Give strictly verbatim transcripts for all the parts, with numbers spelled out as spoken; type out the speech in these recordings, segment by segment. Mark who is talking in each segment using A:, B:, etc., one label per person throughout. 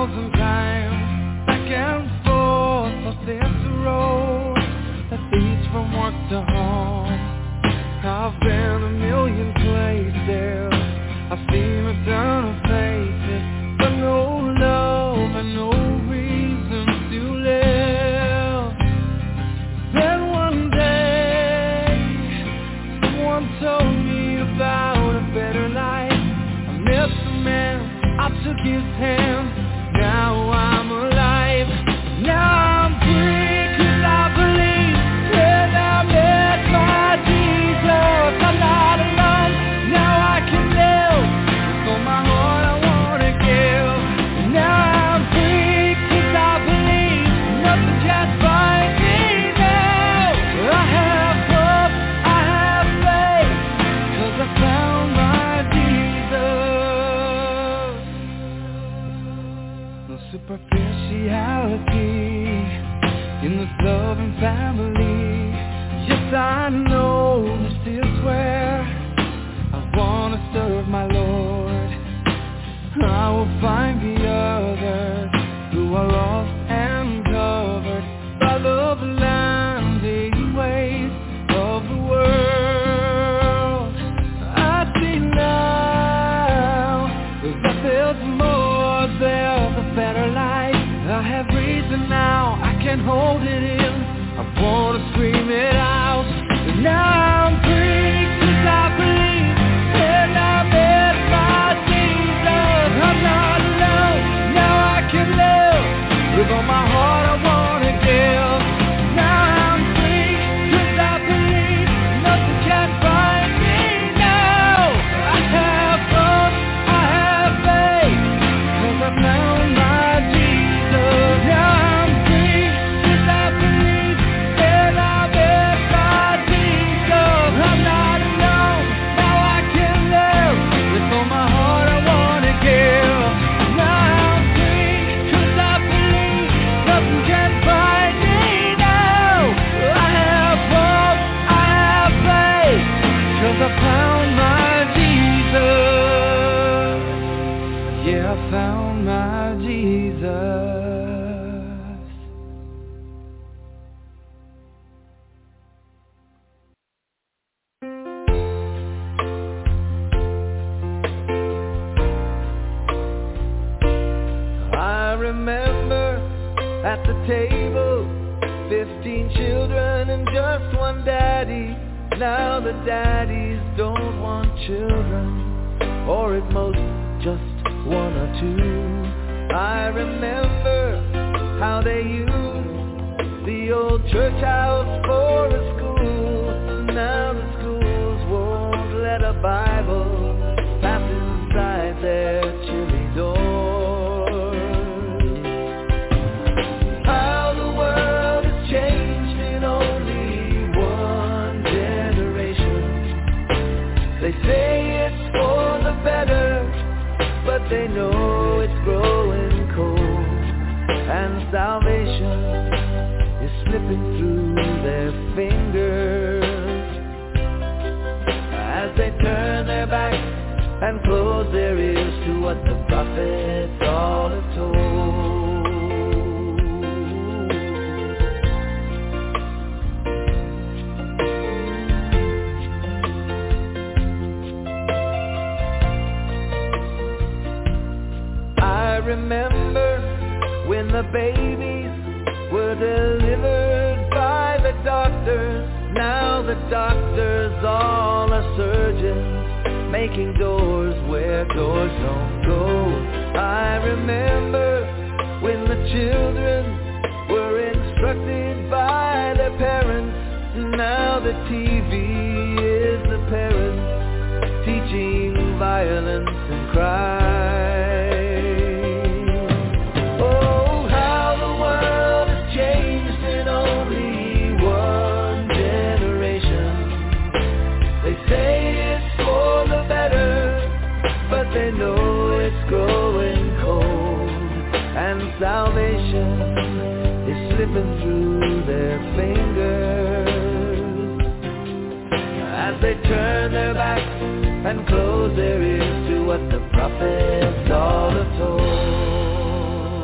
A: thousand times, back and forth up this road that leads from work to home. I've been a million places, I've seen a ton of faces, but no love and no reason to live. Then one day, someone told me about a better life. I met the man, I took his hand, now I'm alive. Now I'm free 'cause I believe, and I met my Jesus. I'm not alone, now I can live with all my heart I wanna give. Now I'm free 'cause I believe, nothing can find me now. I have hope, I have faith, 'cause I found my Jesus. No superficiality in this love and family. Yes, I know this is where I wanna serve my Lord. I will find the others who are lost and covered by the blinding ways of the world. I see now that there's more, there's a better life. I have reason now, I can hold it in, I wanna scream it out. Now I'm free 'cause I believe, and I met my Jesus. I'm not alone, now I can live with all my heart I wanna give. Now I'm free 'cause I believe, nothing can find me now. I have hope, I have faith, 'cause I found my Jesus. Now I'm free 'cause I believe, and I met my Jesus. I'm not alone, now I can live with all my heart I wanna give. Now I'm free 'cause I believe, nothing can find me now. I have hope, I have faith, 'cause I found my Jesus. Yeah, I found my Jesus. I remember at the table, fifteen children and just one daddy. Now the daddies don't want children, or at most just one or two. I remember how they used the old church house for a school. Now the schools won't let a Bible pass inside their chilly doors. How the world has changed in only one generation. They say it's for the better, but they know it's growing cold, and salvation is slipping through their fingers as they turn their backs and close their ears to what the prophets all have told. I remember when the babies were delivered by the doctors. Now the doctors all are surgeons, making doors where doors don't go. I remember when the children were instructed by their parents. Now the T V is the parents, teaching violence and crime. Oh, how the world has changed in only one generation. They say it's for the better, but they know it's growing cold, and salvation is slipping through their fingers as they turn their backs and close their ears to what the prophets all have told.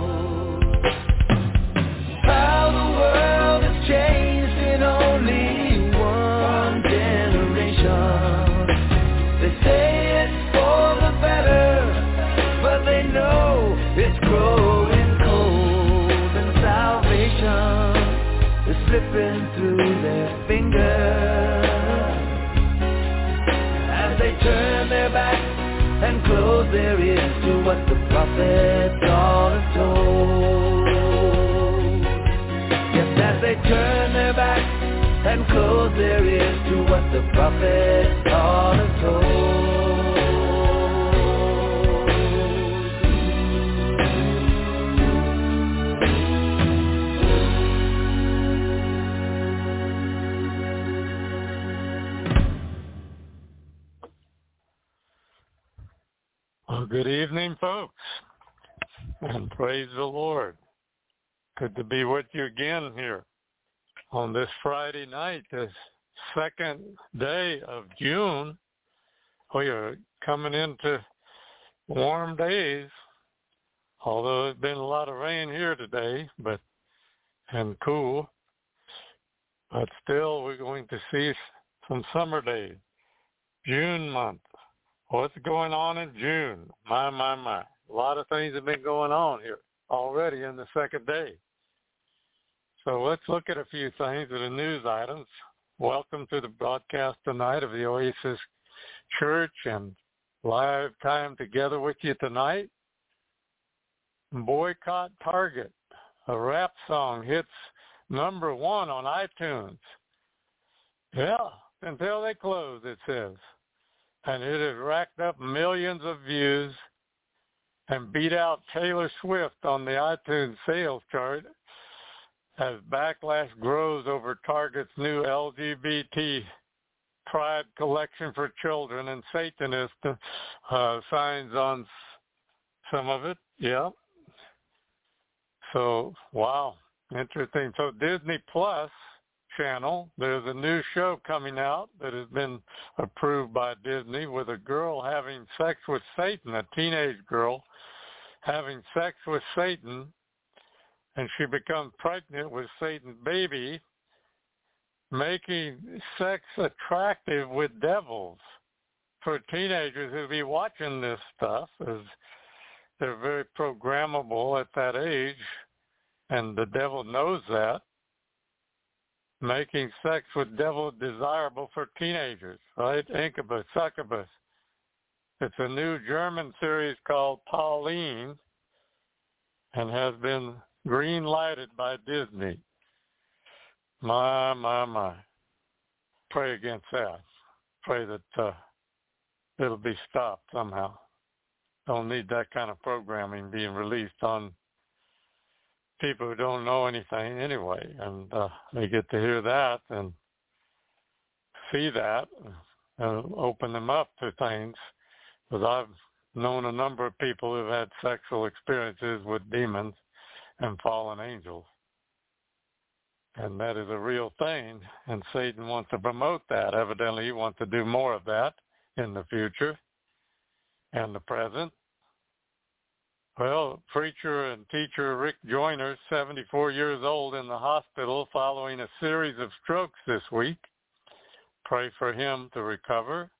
A: to what the prophet taught us told. Yes, as they turn their backs and close their ears to what the prophet taught us told.
B: Well, good evening, folks, and praise the Lord. Good to be with you again here on this Friday night, this second day of June. We are coming into warm days, although there's been a lot of rain here today, but and cool. But still, we're going to see some summer days. June month. What's going on in June? My, my, my. A lot of things have been going on here already in the second day. So let's look at a few things that are news items. Welcome to the broadcast tonight of the Oasis Church and live time together with you tonight. Boycott Target, a rap song, hits number one on iTunes. Yeah, until they close, it says. And it has racked up millions of views and beat out Taylor Swift on the iTunes sales chart as backlash grows over Target's new L G B T pride collection for children and Satanist uh, signs on some of it. Yeah. So, wow, interesting. So Disney Plus channel, there's a new show coming out that has been approved by Disney with a girl having sex with Satan, a teenage girl having sex with Satan, and she becomes pregnant with Satan's baby, making sex attractive with devils. For teenagers who be watching this stuff, as they're very programmable at that age, and the devil knows that, making sex with devil desirable for teenagers, right? Incubus, succubus. It's a new German series called Pauline and has been green-lighted by Disney. My, my, my. Pray against that. Pray that uh, it'll be stopped somehow. Don't need that kind of programming being released on people who don't know anything anyway, and uh, they get to hear that and see that and open them up to things. Because I've known a number of people who've had sexual experiences with demons and fallen angels. And that is a real thing, and Satan wants to promote that. Evidently, he wants to do more of that in the future and the present. Well, preacher and teacher Rick Joyner, seventy-four years old, in the hospital following a series of strokes this week. Pray for him to recover.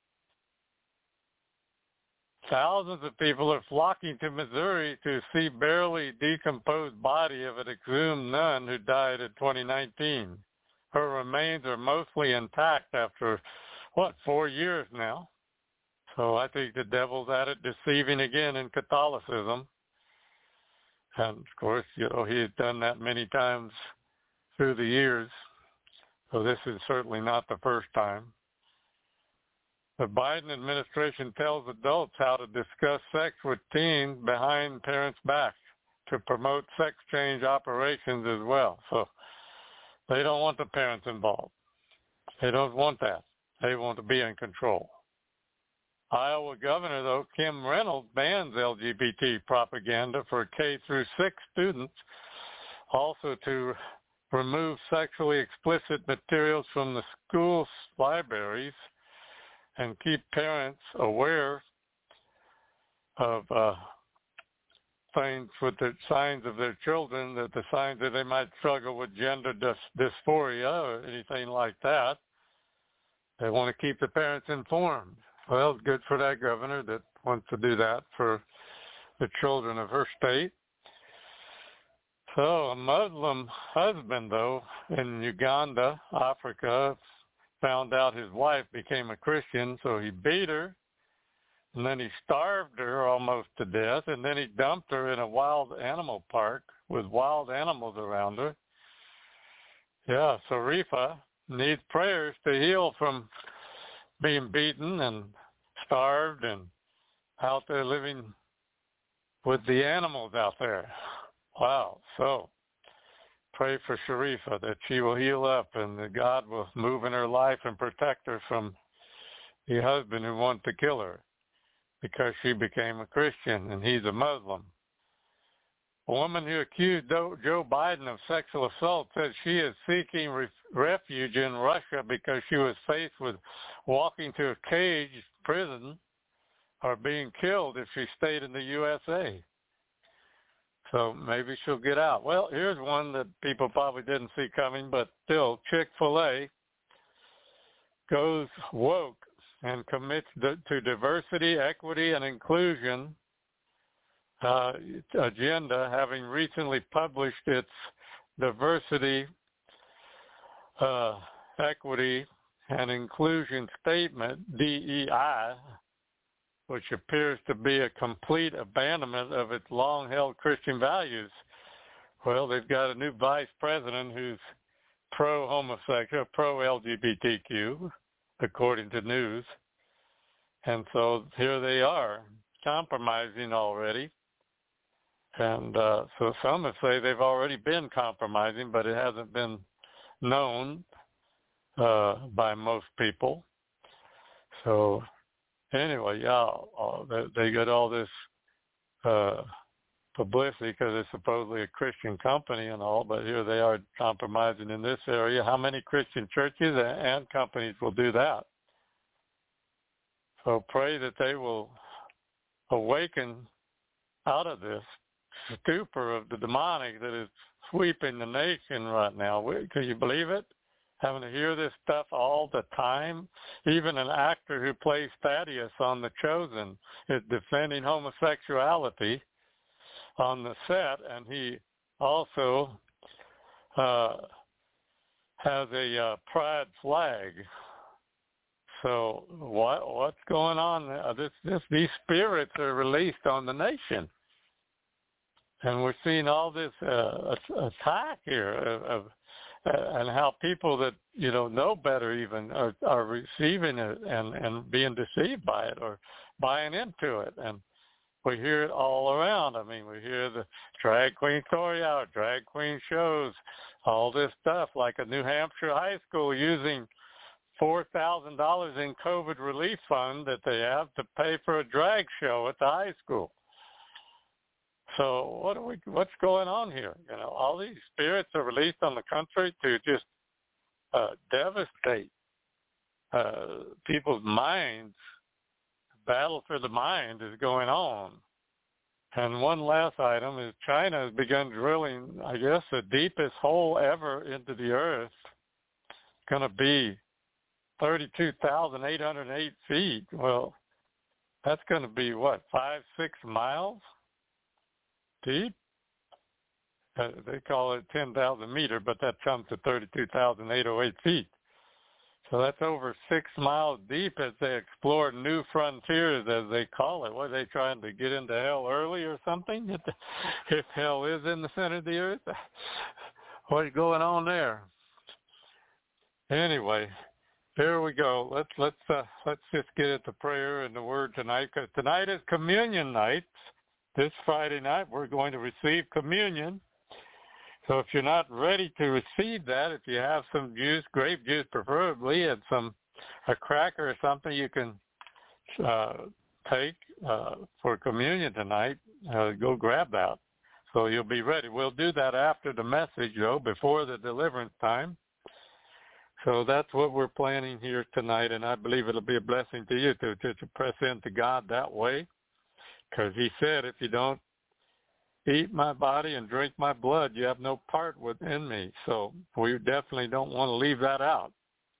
B: Thousands of people are flocking to Missouri to see barely decomposed body of an exhumed nun who died in twenty nineteen. Her remains are mostly intact after, what, four years now. So I think the devil's at it, deceiving again in Catholicism. And, of course, you know, he had done that many times through the years, so this is certainly not the first time. The Biden administration tells adults how to discuss sex with teens behind parents' backs to promote sex change operations as well. So they don't want the parents involved. They don't want that. They want to be in control. Iowa Governor, though, Kim Reynolds, bans L G B T propaganda for K through six students, also to remove sexually explicit materials from the school libraries and keep parents aware of uh, things with the signs of their children, that the signs that they might struggle with gender dys- dysphoria or anything like that. They want to keep the parents informed. Well, it's good for that governor that wants to do that for the children of her state. So a Muslim husband, though, in Uganda, Africa, found out his wife became a Christian, so he beat her and then he starved her almost to death, and then he dumped her in a wild animal park with wild animals around her. Yeah, Sharifah needs prayers to heal from being beaten and starved and out there living with the animals out there. Wow. So pray for Sharifah that she will heal up and that God will move in her life and protect her from the husband who wanted to kill her because she became a Christian and he's a Muslim. A woman who accused Joe Biden of sexual assault said she is seeking re- refuge in Russia because she was faced with walking to a caged prison or being killed if she stayed in the U S A. So maybe she'll get out. Well, here's one that people probably didn't see coming, but still, Chick-fil-A goes woke and commits to diversity, equity, and inclusion uh, agenda, having recently published its diversity, uh, equity, and inclusion statement, D E I, which appears to be a complete abandonment of its long-held Christian values. Well, they've got a new vice president who's pro-homosexual, pro-L G B T Q, according to news. And so here they are, compromising already. And uh, so some have say they've already been compromising, but it hasn't been known uh, by most people. So anyway, yeah, uh, they, they got all this uh, publicity because it's supposedly a Christian company and all, but here they are compromising in this area. How many Christian churches and companies will do that? So pray that they will awaken out of this stupor of the demonic that is sweeping the nation right now. Can you believe it? Having to hear this stuff all the time. Even an actor who plays Thaddeus on The Chosen is defending homosexuality on the set, and he also uh, has a uh, pride flag. So what what's going on? Uh, this, this, these spirits are released on the nation. And we're seeing all this uh, attack here of, of uh, and how people that, you know, know better even are, are receiving it and, and being deceived by it or buying into it. And we hear it all around. I mean, we hear the drag queen story out, drag queen shows, all this stuff, like a New Hampshire high school using four thousand dollars in COVID relief fund that they have to pay for a drag show at the high school. So what are we? What's going on here? You know, all these spirits are released on the country to just uh, devastate uh, people's minds. The battle for the mind is going on. And one last item is China has begun drilling, I guess, the deepest hole ever into the earth. It's going to be thirty-two thousand eight hundred eight feet. Well, that's going to be, what, five, six miles deep? Uh, they call it ten thousand meter, but that comes to thirty-two thousand eight hundred eight feet. So that's over six miles deep as they explore new frontiers, as they call it. What, are they trying to get into hell early or something? If hell is in the center of the earth? What's going on there? Anyway, here we go. Let's let's uh, let's just get into prayer and the word tonight, because tonight is communion night. This Friday night we're going to receive communion. So if you're not ready to receive that, if you have some juice, grape juice preferably, and some a cracker or something you can uh, take uh, for communion tonight, uh, go grab that. So you'll be ready. We'll do that after the message, though, before the deliverance time. So that's what we're planning here tonight, and I believe it'll be a blessing to you to, to, to press into God that way, because he said, if you don't eat my body and drink my blood, you have no part within me. So we definitely don't want to leave that out.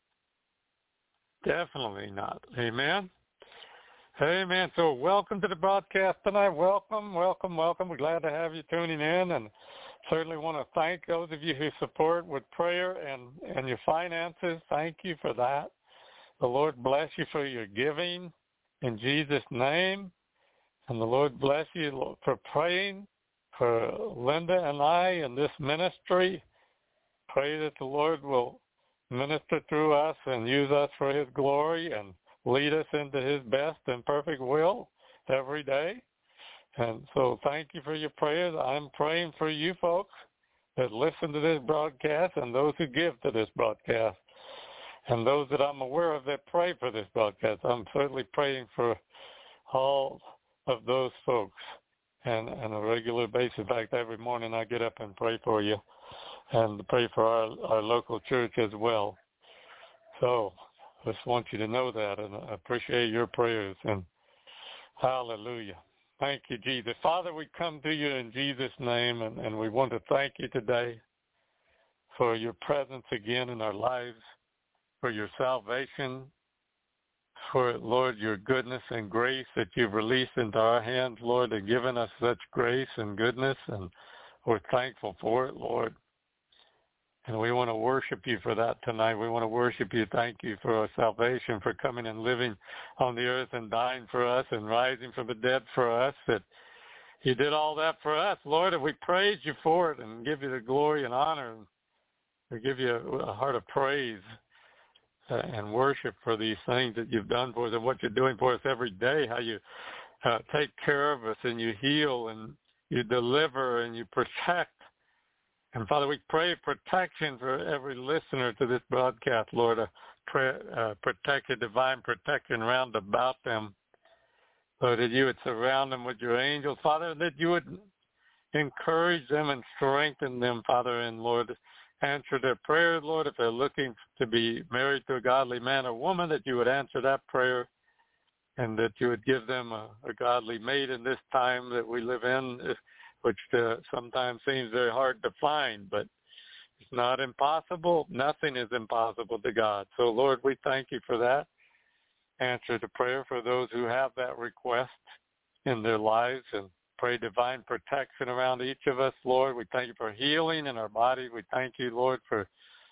B: Definitely not. Amen? Amen. So welcome to the broadcast tonight. Welcome, welcome, welcome. We're glad to have you tuning in, and certainly want to thank those of you who support with prayer and, and your finances. Thank you for that. The Lord bless you for your giving. in Jesus' name. And the Lord bless you for praying for Linda and I in this ministry. Pray that the Lord will minister through us and use us for his glory and lead us into his best and perfect will every day. And so thank you for your prayers. I'm praying for you folks that listen to this broadcast and those who give to this broadcast and those that I'm aware of that pray for this broadcast. I'm certainly praying for all of those folks and on a regular basis. In fact, every morning I get up and pray for you and pray for our, our local church as well. So I just want you to know that, and I appreciate your prayers. And hallelujah. Thank you, Jesus. Father, we come to you in Jesus' name, and, and we want to thank you today for your presence again in our lives, for your salvation, for, Lord, your goodness and grace that you've released into our hands, Lord, and given us such grace and goodness, and we're thankful for it, Lord. And we want to worship you for that tonight. We want to worship you. Thank you for our salvation, for coming and living on the earth and dying for us and rising from the dead for us, that you did all that for us, Lord, and we praise you for it and give you the glory and honor. And we give you a, a heart of praise uh, and worship for these things that you've done for us and what you're doing for us every day, how you uh, take care of us and you heal and you deliver and you protect. And, Father, we pray protection for every listener to this broadcast, Lord, a pray, uh, protect a divine protection round about them, Lord, that you would surround them with your angels, Father, that you would encourage them and strengthen them, Father, and, Lord, answer their prayers, Lord, if they're looking to be married to a godly man or woman, that you would answer that prayer and that you would give them a, a godly mate in this time that we live in, if, which uh, sometimes seems very hard to find, but it's not impossible. Nothing is impossible to God. So, Lord, we thank you for that. Answer the prayer for those who have that request in their lives, and pray divine protection around each of us, Lord. We thank you for healing in our body. We thank you, Lord, for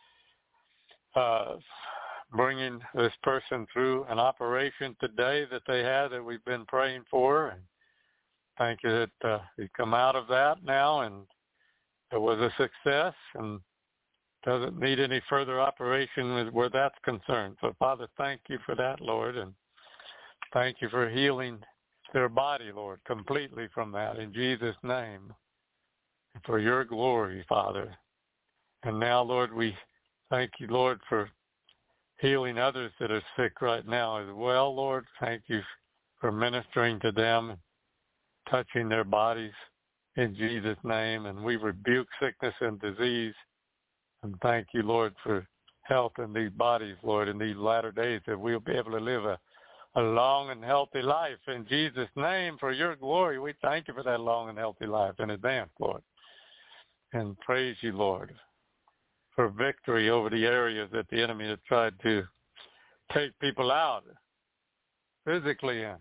B: uh, bringing this person through an operation today that they had that we've been praying for. And thank you that uh, you come out of that now, and it was a success and doesn't need any further operation where that's concerned. So, Father, thank you for that, Lord, and thank you for healing their body, Lord, completely from that in Jesus' name, and for your glory, Father. And now, Lord, we thank you, Lord, for healing others that are sick right now as well, Lord. Thank you for ministering to them, touching their bodies in Jesus' name. And we rebuke sickness and disease. And thank you, Lord, for health in these bodies, Lord, in these latter days, that we'll be able to live a, a long and healthy life. In Jesus' name, for your glory, we thank you for that long and healthy life in advance, Lord. And praise you, Lord, for victory over the areas that the enemy has tried to take people out physically in.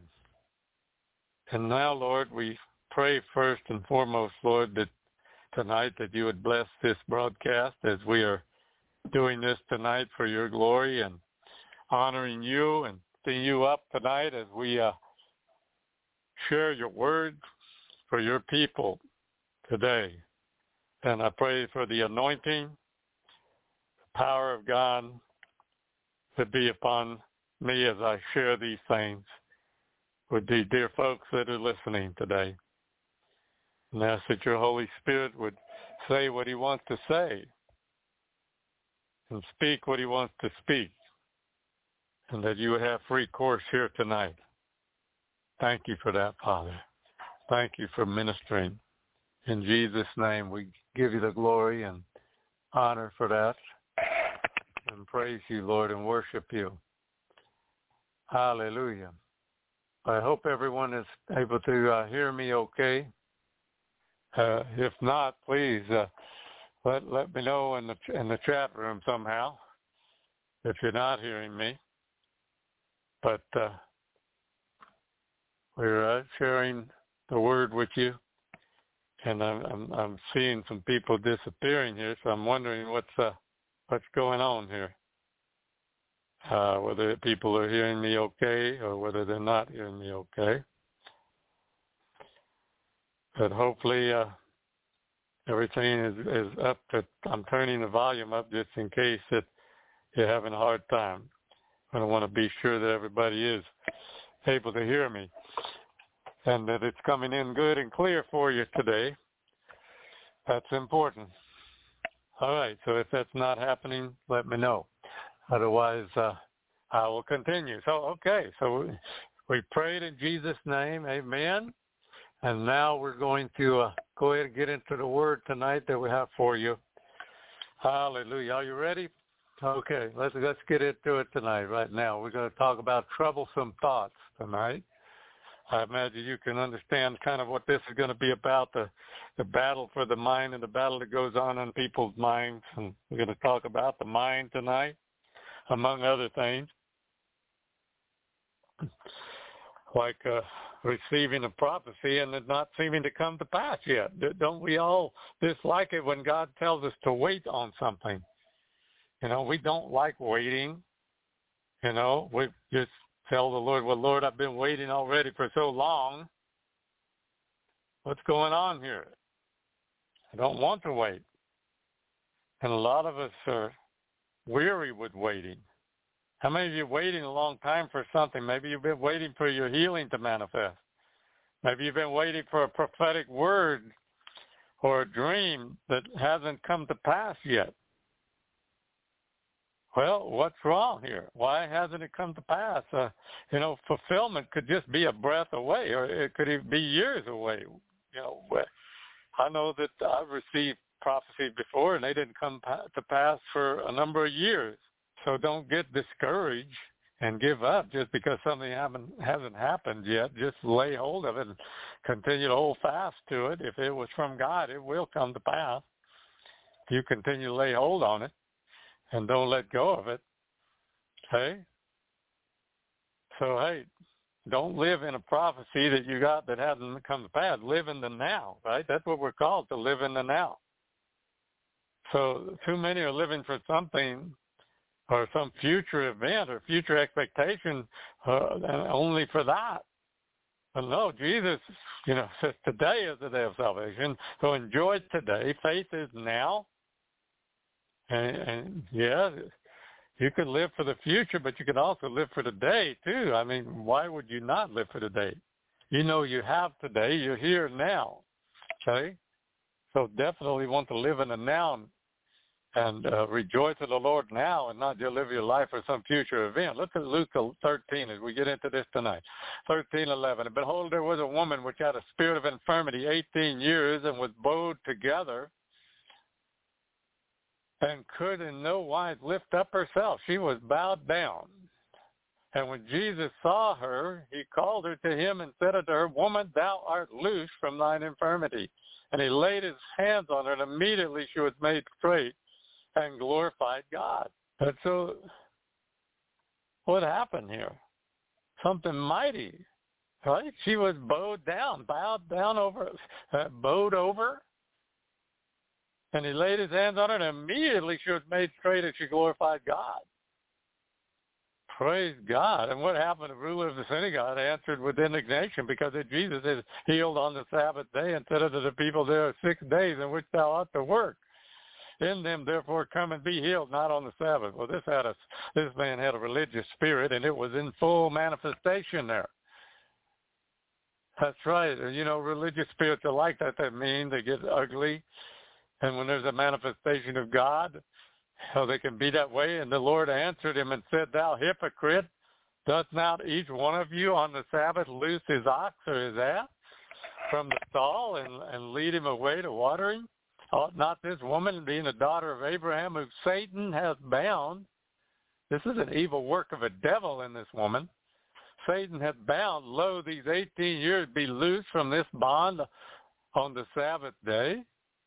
B: And now, Lord, we pray first and foremost, Lord, that tonight that you would bless this broadcast as we are doing this tonight for your glory and honoring you and lifting you up tonight as we uh, share your word for your people today. And I pray for the anointing, the power of God to be upon me as I share these things with the dear folks that are listening today. And ask that your Holy Spirit would say what he wants to say and speak what he wants to speak, and that you would have free course here tonight. Thank you for that, Father. Thank you for ministering. In Jesus' name, we give you the glory and honor for that, and praise you, Lord, and worship you. Hallelujah. I hope everyone is able to uh, hear me okay. Uh, if not, please uh, let let me know in the in the chat room somehow if you're not hearing me. But uh, we're uh, sharing the word with you, and I'm, I'm I'm seeing some people disappearing here, so I'm wondering what's uh, what's going on here. uh, whether people are hearing me okay or whether they're not hearing me okay. But hopefully uh, everything is, is up to, I'm turning the volume up just in case that you're having a hard time. I want to be sure that everybody is able to hear me and that it's coming in good and clear for you today. That's important. All right, so if that's not happening, let me know. Otherwise, uh, I will continue. So, okay, so we, we prayed in Jesus' name, amen. And now we're going to uh, go ahead and get into the word tonight that we have for you. Hallelujah. Are you ready? Okay, let's let's get into it tonight, right now. We're going to talk about troublesome thoughts tonight. I imagine you can understand kind of what this is going to be about, the, the battle for the mind and the battle that goes on in people's minds. And we're going to talk about the mind tonight, among other things, like uh, receiving a prophecy and it not seeming to come to pass yet. Don't we all dislike it when God tells us to wait on something? You know, we don't like waiting. You know, we just tell the Lord, well, Lord, I've been waiting already for so long. What's going on here? I don't want to wait. And a lot of us are weary with waiting. How many of you are waiting a long time for something? Maybe you've been waiting for your healing to manifest. Maybe you've been waiting for a prophetic word or a dream that hasn't come to pass yet. Well, what's wrong here? Why hasn't it come to pass? Uh, you know, fulfillment could just be a breath away, or it could even be years away. You know, I know that I've received prophecies before, and they didn't come to pass for a number of years. So don't get discouraged and give up just because something haven't, hasn't happened yet. Just lay hold of it and continue to hold fast to it. If it was from God, it will come to pass. If you continue to lay hold on it and don't let go of it, okay? So, hey, don't live in a prophecy that you got that hasn't come to pass. Live in the now, right? That's what we're called, to live in the now. So too many are living for something or some future event or future expectation uh, only for that. But no, Jesus, you know, says today is the day of salvation. So enjoy today. Faith is now. And, and yeah, you can live for the future, but you can also live for the day too. I mean, why would you not live for the day? You know you have today. You're here now. Okay? So definitely want to live in the now and uh, rejoice in the Lord now and not just live your life for some future event. Look at Luke thirteen as we get into this tonight. thirteen eleven. And behold, there was a woman which had a spirit of infirmity eighteen years and was bowed together and could in no wise lift up herself. She was bowed down. And when Jesus saw her, he called her to him and said unto her, Woman, thou art loosed from thine infirmity. And he laid his hands on her, and immediately she was made straight and glorified God. And so what happened here? Something mighty, right? She was bowed down, bowed down over, uh, bowed over. And he laid his hands on her, and immediately she was made straight and she glorified God. Praise God. And what happened? The ruler of the synagogue answered with indignation because Jesus is healed on the Sabbath day and said unto the people, there are six days in which thou ought to work. In them, therefore, come and be healed, not on the Sabbath. Well, this had a, this man had a religious spirit, and it was in full manifestation there. That's right. And, you know, religious spirits are like that. They mean they get ugly. And when there's a manifestation of God, how they can be that way. And the Lord answered him and said, Thou hypocrite, doth not each one of you on the Sabbath loose his ox or his ass from the stall and, and lead him away to watering? Ought not this woman, being a daughter of Abraham, whom Satan hath bound? This is an evil work of a devil in this woman. Satan hath bound, lo, these eighteen years be loosed from this bond on the Sabbath day.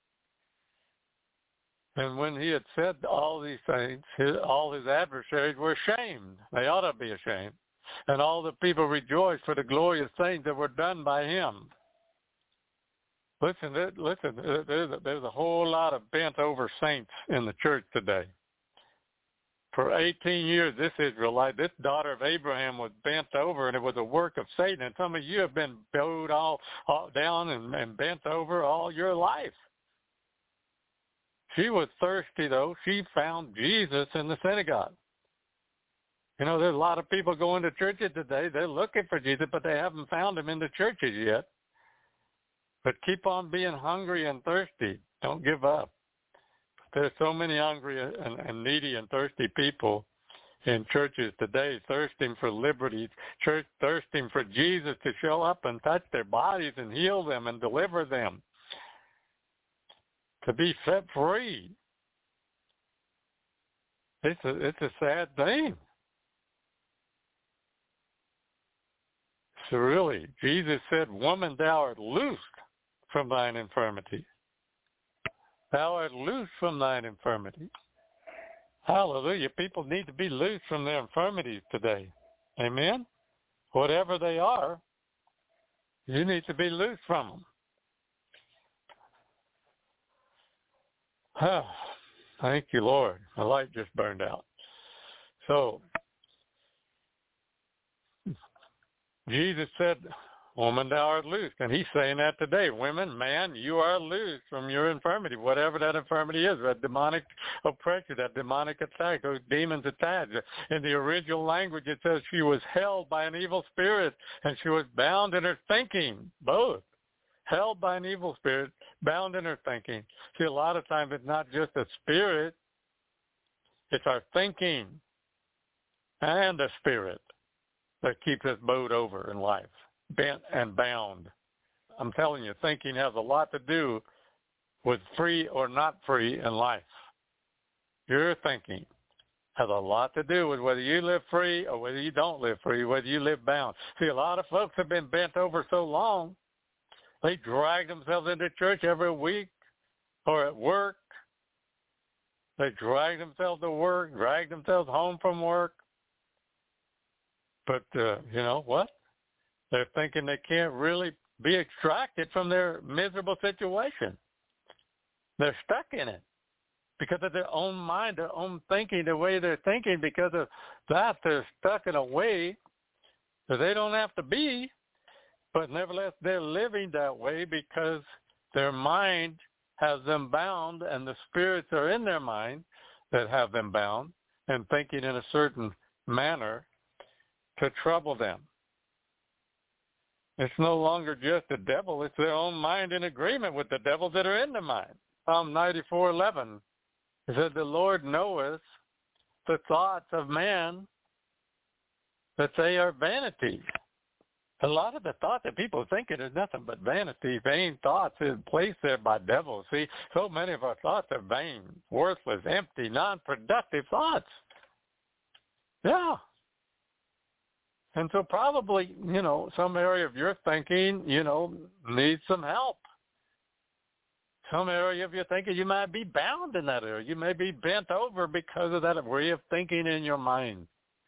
B: And when he had said all these things, his, all his adversaries were ashamed. They ought to be ashamed. And all the people rejoiced for the glorious things that were done by him. Listen, listen. There's a, there's a whole lot of bent over saints in the church today. For eighteen years, this Israelite, this daughter of Abraham, was bent over, and it was a work of Satan. And some of you have been bowed all, all down and, and bent over all your life. She was thirsty, though. She found Jesus in the synagogue. You know, there's a lot of people going to churches today. They're looking for Jesus, but they haven't found him in the churches yet. But keep on being hungry and thirsty. Don't give up. There's so many hungry and, and needy and thirsty people in churches today, thirsting for liberty, church thirsting for Jesus to show up and touch their bodies and heal them and deliver them, to be set free. It's a, it's a sad thing. So really, Jesus said, "Woman, thou art loosed from thine infirmity. Thou art loosed from thine infirmity." Hallelujah. People need to be loosed from their infirmities today. Amen? Whatever they are, you need to be loosed from them. Oh, thank you, Lord. My light just burned out. So, Jesus said, "Woman, thou art loosed." And he's saying that today. Women, man, you are loosed from your infirmity, whatever that infirmity is, that demonic oppression, that demonic attack, those demons attached. In the original language, it says she was held by an evil spirit, and she was bound in her thinking, both. Held by an evil spirit, bound in her thinking. See, a lot of times it's not just a spirit, it's our thinking and the spirit that keeps us bowed over in life, bent and bound. I'm telling you, thinking has a lot to do with free or not free in life. Your thinking has a lot to do with whether you live free or whether you don't live free, whether you live bound. See, a lot of folks have been bent over so long, they drag themselves into church every week or at work. They drag themselves to work, drag themselves home from work. But uh, you know what? They're thinking they can't really be extracted from their miserable situation. They're stuck in it because of their own mind, their own thinking, the way they're thinking. Because of that, they're stuck in a way that they don't have to be, but nevertheless, they're living that way because their mind has them bound, and the spirits are in their mind that have them bound and thinking in a certain manner to trouble them. It's no longer just the devil. It's their own mind in agreement with the devils that are in the mind. Psalm ninety-four eleven, it said, "The Lord knoweth the thoughts of man, that they are vanity." A lot of the thoughts that people are thinking is nothing but vanity, vain thoughts is placed there by devils. See, so many of our thoughts are vain, worthless, empty, non-productive thoughts. Yeah. And so probably, you know, some area of your thinking, you know, needs some help. Some area of your thinking, you might be bound in that area. You may be bent over because of that way of thinking in your mind.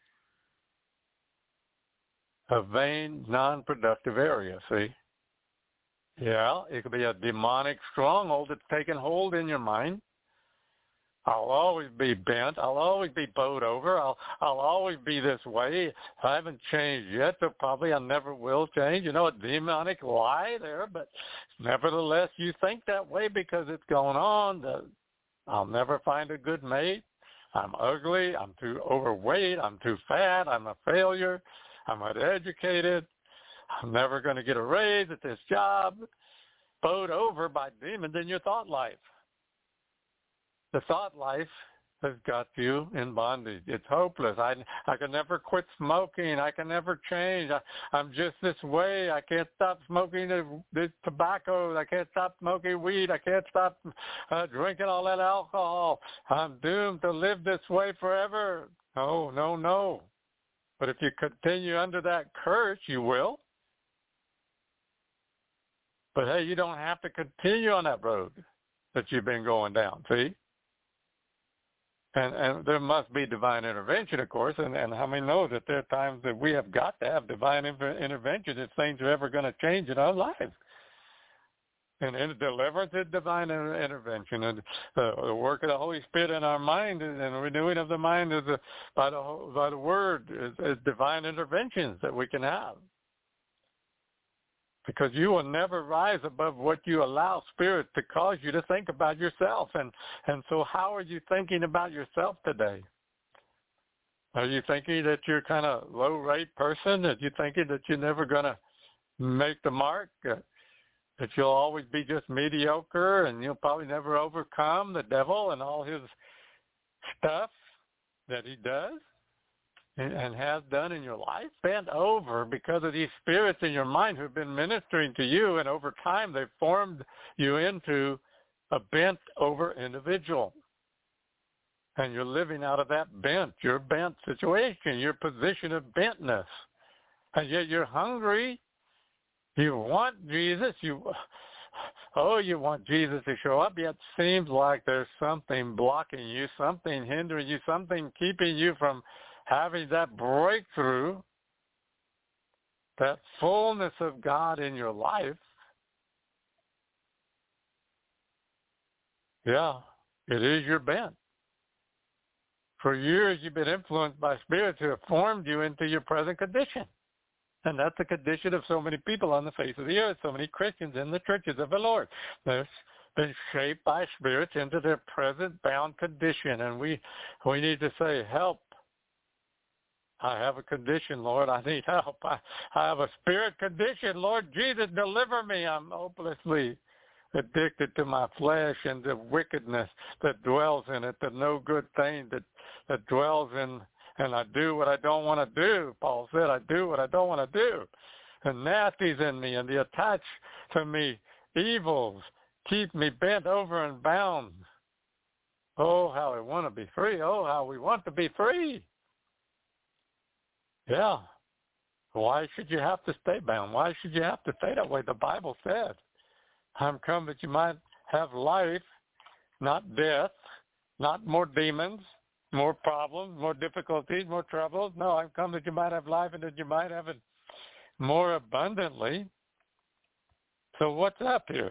B: A vain, non-productive area, see? Yeah, it could be a demonic stronghold that's taken hold in your mind. I'll always be bent. I'll always be bowed over. I'll I'll always be this way. I haven't changed yet, so probably I never will change. You know, a demonic lie there, but nevertheless, you think that way because it's going on. The, I'll never find a good mate. I'm ugly. I'm too overweight. I'm too fat. I'm a failure. I'm uneducated. I'm never going to get a raise at this job. Bowed over by demons in your thought life. The thought life has got you in bondage. It's hopeless. I, I can never quit smoking. I can never change. I, I'm just this way. I can't stop smoking the, the tobacco. I can't stop smoking weed. I can't stop uh, drinking all that alcohol. I'm doomed to live this way forever. No, no, no. But if you continue under that curse, you will. But hey, you don't have to continue on that road that you've been going down, see? And, and there must be divine intervention, of course, and, and how many know that there are times that we have got to have divine inter- intervention if things are ever going to change in our lives. And, and deliverance is divine intervention. And the, the work of the Holy Spirit in our mind and the renewing of the mind is a, by the by the Word is, is divine interventions that we can have. Because you will never rise above what you allow Spirit to cause you to think about yourself. And, and so how are you thinking about yourself today? Are you thinking that you're kind of low-rate person? Are you thinking that you're never going to make the mark? Uh, that you'll always be just mediocre and you'll probably never overcome the devil and all his stuff that he does and, and has done in your life? Bent over because of these spirits in your mind who've been ministering to you, and over time they've formed you into a bent-over individual. And you're living out of that bent, your bent situation, your position of bentness. And yet you're hungry. You want Jesus. You, oh, you want Jesus to show up. Yet it seems like there's something blocking you, something hindering you, something keeping you from having that breakthrough, that fullness of God in your life. Yeah, it is your bent. For years, you've been influenced by spirits who have formed you into your present condition. And that's the condition of so many people on the face of the earth, so many Christians in the churches of the Lord. They've been shaped by spirits into their present bound condition. And we, we need to say, help. I have a condition, Lord. I need help. I, I have a spirit condition. Lord Jesus, deliver me. I'm hopelessly addicted to my flesh and the wickedness that dwells in it, the no good thing that, that dwells in, and I do what I don't want to do. Paul said, I do what I don't want to do. And nasty's in me, and the attached to me evils keep me bent over and bound. Oh, how I want to be free. Oh, how we want to be free. Yeah. Why should you have to stay bound? Why should you have to stay that way? The Bible said, I'm come that you might have life, not death, not more demons, more problems, more difficulties, more troubles. No, I'm come that you might have life and that you might have it more abundantly. So what's up here?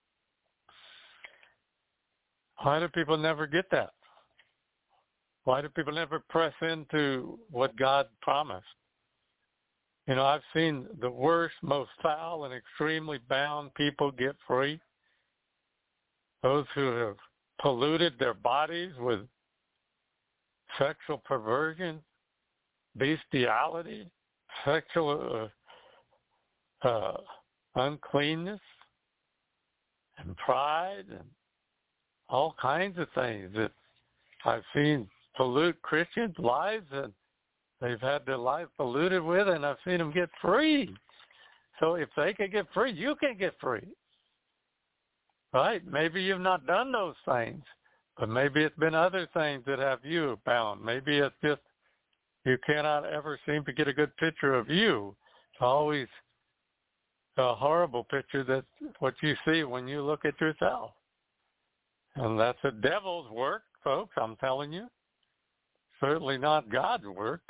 B: Why do people never get that? Why do people never press into what God promised? You know, I've seen the worst, most foul, and extremely bound people get free. Those who have polluted their bodies with sexual perversion, bestiality, sexual uh, uh, uncleanness, and pride, and all kinds of things that I've seen pollute Christians' lives, and they've had their life polluted with, and I've seen them get free. So if they can get free, you can get free. Right? Maybe you've not done those things, but maybe it's been other things that have you bound. Maybe it's just you cannot ever seem to get a good picture of you. It's always a horrible picture that's what you see when you look at yourself. And that's the devil's work, folks, I'm telling you. Certainly not God's work.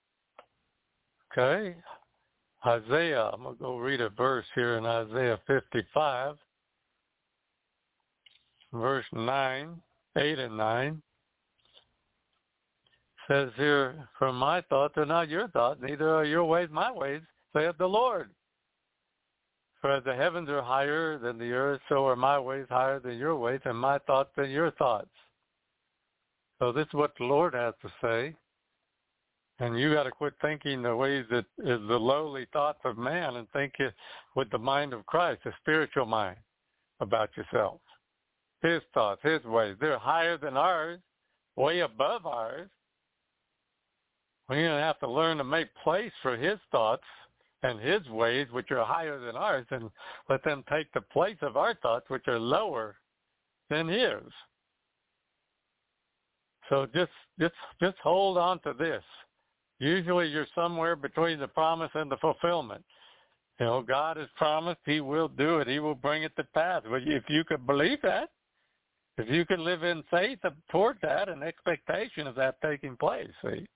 B: Okay? Isaiah, I'm going to go read a verse here in Isaiah fifty-five, verse nine, eight and nine. Says here, for my thoughts are not your thoughts, neither are your ways my ways, saith the Lord. For as the heavens are higher than the earth, so are my ways higher than your ways, and my thoughts than your thoughts. So this is what the Lord has to say. And you got to quit thinking the ways that is the lowly thoughts of man and think it with the mind of Christ, the spiritual mind about yourself. His thoughts, his ways, they're higher than ours, way above ours. We're going to have to learn to make place for his thoughts and his ways, which are higher than ours, and let them take the place of our thoughts, which are lower than his. So just just just hold on to this. Usually you're somewhere between the promise and the fulfillment. You know, God has promised he will do it. He will bring it to pass. But if you could believe that, if you could live in faith toward that and expectation of that taking place, see.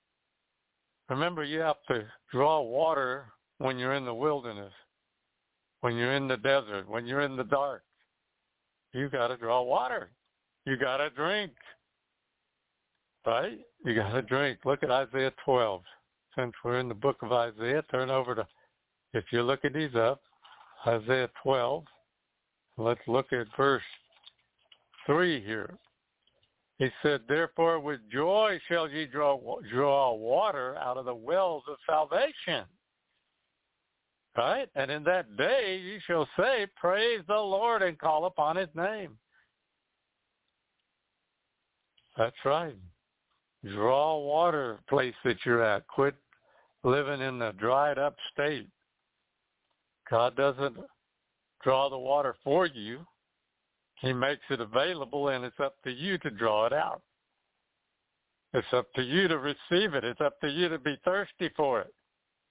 B: Remember, you have to draw water when you're in the wilderness. when you're in the desert, when you're in the dark. You got to draw water. You got to drink. Right? You got to drink. Look at Isaiah twelve. Since we're in the book of Isaiah, turn over to, if you're looking these up, Isaiah twelve. Let's look at verse three here. He said, therefore with joy shall ye draw, draw water out of the wells of salvation. Right? And in that day ye shall say, praise the Lord, and call upon his name. That's right. Draw water, place that you're at. Quit living in the dried up state. God doesn't draw the water for you. He makes it available, and it's up to you to draw it out. It's up to you to receive it. It's up to you to be thirsty for it.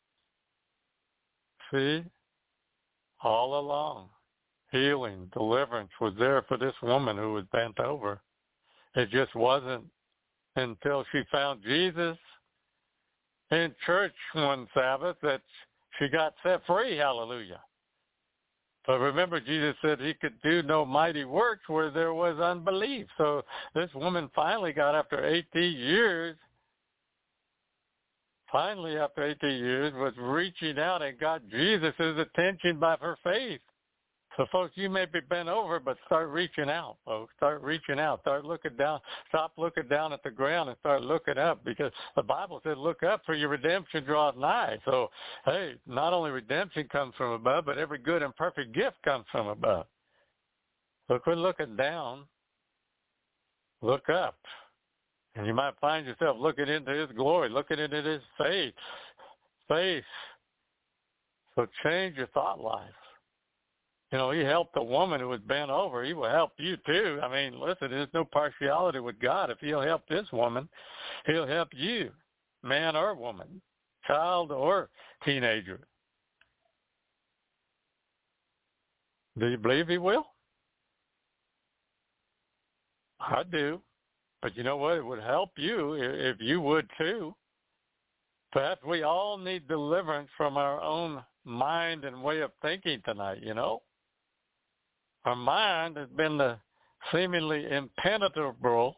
B: See? All along, healing, deliverance was there for this woman who was bent over. It just wasn't until she found Jesus in church one Sabbath that she got set free. Hallelujah. But remember, Jesus said he could do no mighty works where there was unbelief. So this woman finally got, after eighteen years, finally after eighteen years, was reaching out and got Jesus' attention by her faith. So, folks, you may be bent over, but start reaching out, folks. Start reaching out. Start looking down. Stop looking down at the ground and start looking up, because the Bible said, look up, for your redemption draweth nigh. So, hey, not only redemption comes from above, but every good and perfect gift comes from above. So quit looking down. Look up. And you might find yourself looking into his glory, looking into his faith. Faith. So change your thought life. You know, he helped the woman who was bent over. He will help you too. I mean, listen, there's no partiality with God. If he'll help this woman, he'll help you, man or woman, child or teenager. Do you believe he will? I do. But you know what? It would help you if you would too. Perhaps we all need deliverance from our own mind and way of thinking tonight, you know? Our mind has been the seemingly impenetrable,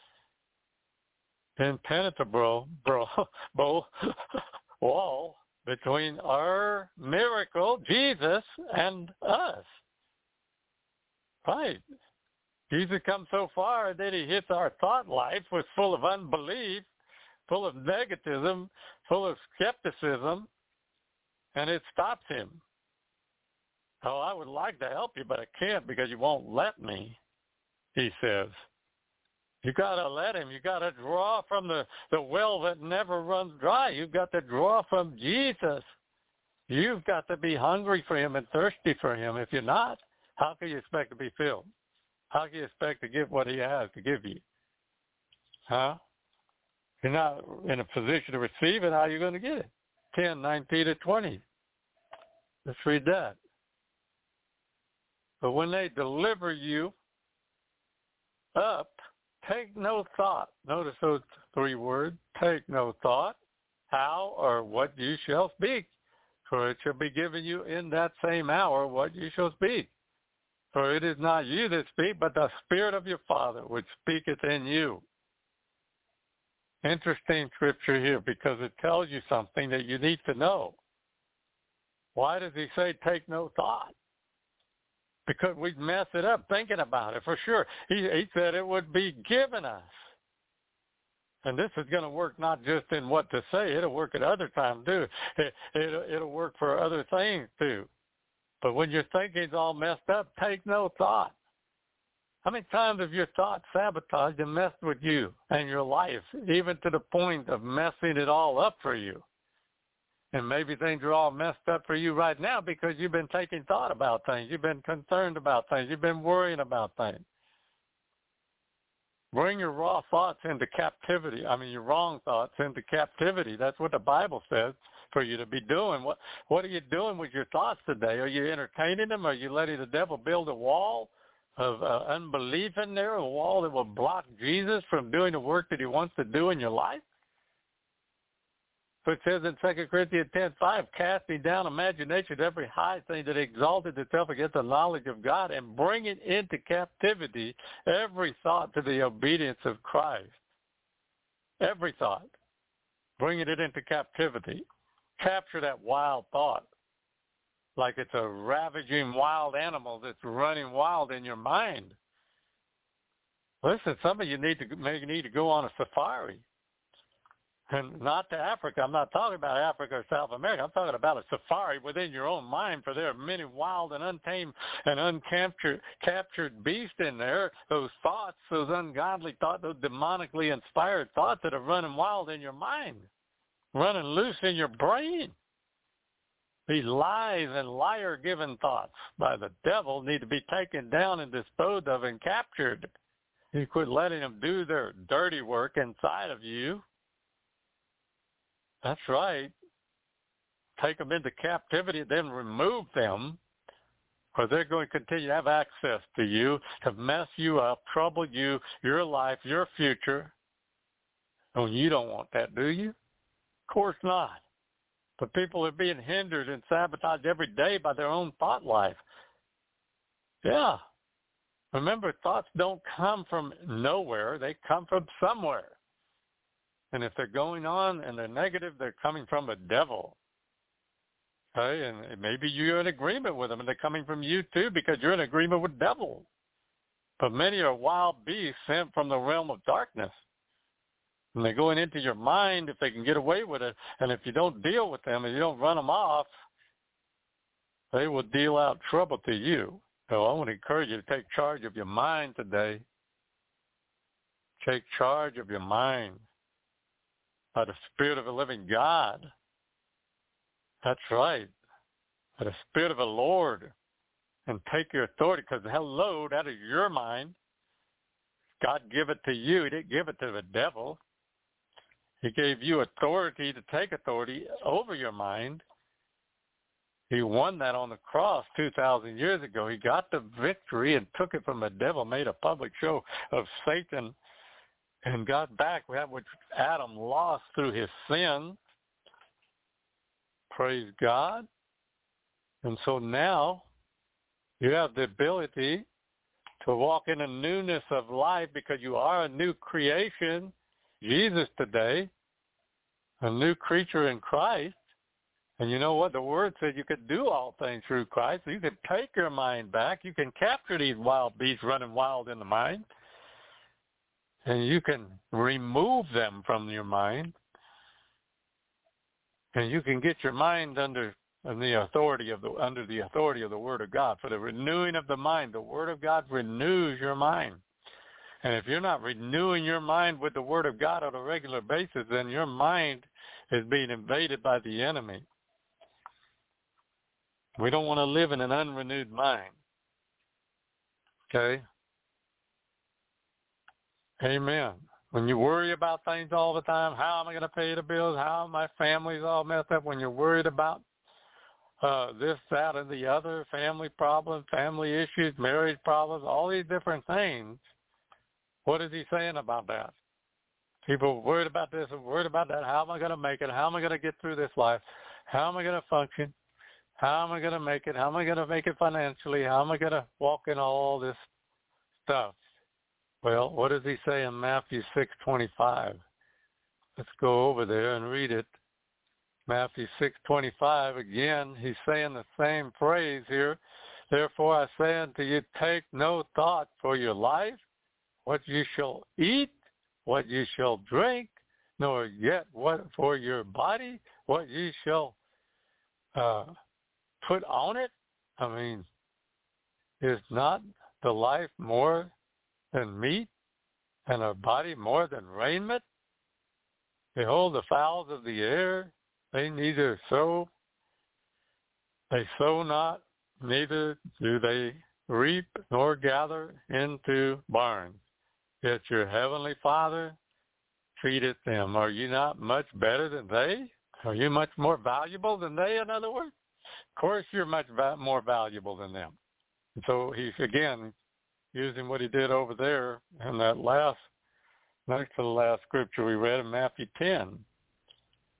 B: impenetrable bro, bro, wall between our miracle, Jesus, and us. Right. Jesus comes so far that he hits our thought life was full of unbelief, full of negativism, full of skepticism, and it stops him. Oh, I would like to help you, but I can't because you won't let me, he says. You got to let him. You got to draw from the, the well that never runs dry. You've got to draw from Jesus. You've got to be hungry for him and thirsty for him. If you're not, how can you expect to be filled? How can you expect to get what he has to give you? Huh? If you're not in a position to receive it, how are you going to get it? ten, nineteen, to twenty. Let's read that. But when they deliver you up, take no thought. Notice those three words. Take no thought how or what you shall speak, for it shall be given you in that same hour what you shall speak. For it is not you that speak, but the Spirit of your Father which speaketh in you. Interesting scripture here, because it tells you something that you need to know. Why does he say take no thought? Because we'd mess it up thinking about it, for sure. He, he said it would be given us. And this is going to work not just in what to say. It'll work at other times, too. It, it, it'll work for other things, too. But when your thinking's all messed up, take no thought. How many times have your thoughts sabotaged and messed with you and your life, even to the point of messing it all up for you? And maybe things are all messed up for you right now because you've been taking thought about things. You've been concerned about things. You've been worrying about things. Bring your raw thoughts into captivity. I mean, your wrong thoughts into captivity. That's what the Bible says for you to be doing. What What are you doing with your thoughts today? Are you entertaining them? Are you letting the devil build a wall of uh, unbelief in there, a wall that will block Jesus from doing the work that he wants to do in your life? So it says in Second Corinthians ten five, casting down imagination, every high thing that exalted itself against the knowledge of God, and bringing into captivity every thought to the obedience of Christ. Every thought. Bringing it into captivity. Capture that wild thought like it's a ravaging wild animal that's running wild in your mind. Listen, some of you need to maybe need to go on a safari. And not to Africa. I'm not talking about Africa or South America. I'm talking about a safari within your own mind, for there are many wild and untamed and uncaptured captured beasts in there. Those thoughts, those ungodly thoughts, those demonically inspired thoughts that are running wild in your mind, running loose in your brain. These lies and liar-given thoughts by the devil need to be taken down and disposed of and captured. You quit letting them do their dirty work inside of you. That's right. Take them into captivity, then remove them, or they're going to continue to have access to you, to mess you up, trouble you, your life, your future. Oh, you don't want that, do you? Of course not. But people are being hindered and sabotaged every day by their own thought life. Yeah. Remember, thoughts don't come from nowhere. They come from somewhere. And if they're going on and they're negative, they're coming from a devil. Okay? And maybe you're in agreement with them, and they're coming from you too, because you're in agreement with devil. But many are wild beasts sent from the realm of darkness. And they're going into your mind if they can get away with it. And if you don't deal with them and you don't run them off, they will deal out trouble to you. So I want to encourage you to take charge of your mind today. Take charge of your mind by the Spirit of the living God. That's right. By the Spirit of the Lord. And take your authority, because hello, that is your mind. God gave it to you. He didn't give it to the devil. He gave you authority to take authority over your mind. He won that on the cross two thousand years ago. He got the victory and took it from the devil, made a public show of Satan, and got back that which Adam lost through his sin. Praise God. And so now you have the ability to walk in a newness of life, because you are a new creation. Jesus today, a new creature in Christ. And you know what? The Word said you could do all things through Christ. You can take your mind back. You can capture these wild beasts running wild in the mind. And you can remove them from your mind. And you can get your mind under the authority of the under the authority of the Word of God. For the renewing of the mind, the Word of God renews your mind. And if you're not renewing your mind with the Word of God on a regular basis, then your mind is being invaded by the enemy. We don't want to live in an unrenewed mind. Okay? Amen. When you worry about things all the time, how am I going to pay the bills? How my family's all messed up? When you're worried about uh, this, that, and the other, family problems, family issues, marriage problems, all these different things, what is he saying about that? People are worried about this and worried about that. How am I going to make it? How am I going to get through this life? How am I going to function? How am I going to make it? How am I going to make it financially? How am I going to walk in all this stuff? Well, what does he say in Matthew six twenty-five? Let's go over there and read it. Matthew six twenty-five, again, he's saying the same phrase here. Therefore I say unto you, take no thought for your life, what you shall eat, what you shall drink, nor yet what for your body, what you shall uh, put on it. I mean, is not the life more than meat, and our body more than raiment? Behold, the fowls of the air, they neither sow, they sow not, neither do they reap nor gather into barns. Yet your heavenly Father feedeth them. Are you not much better than they? Are you much more valuable than they, in other words? Of course you're much va- more valuable than them. And so he's, again, using what he did over there in that last, next to the last scripture we read in Matthew ten.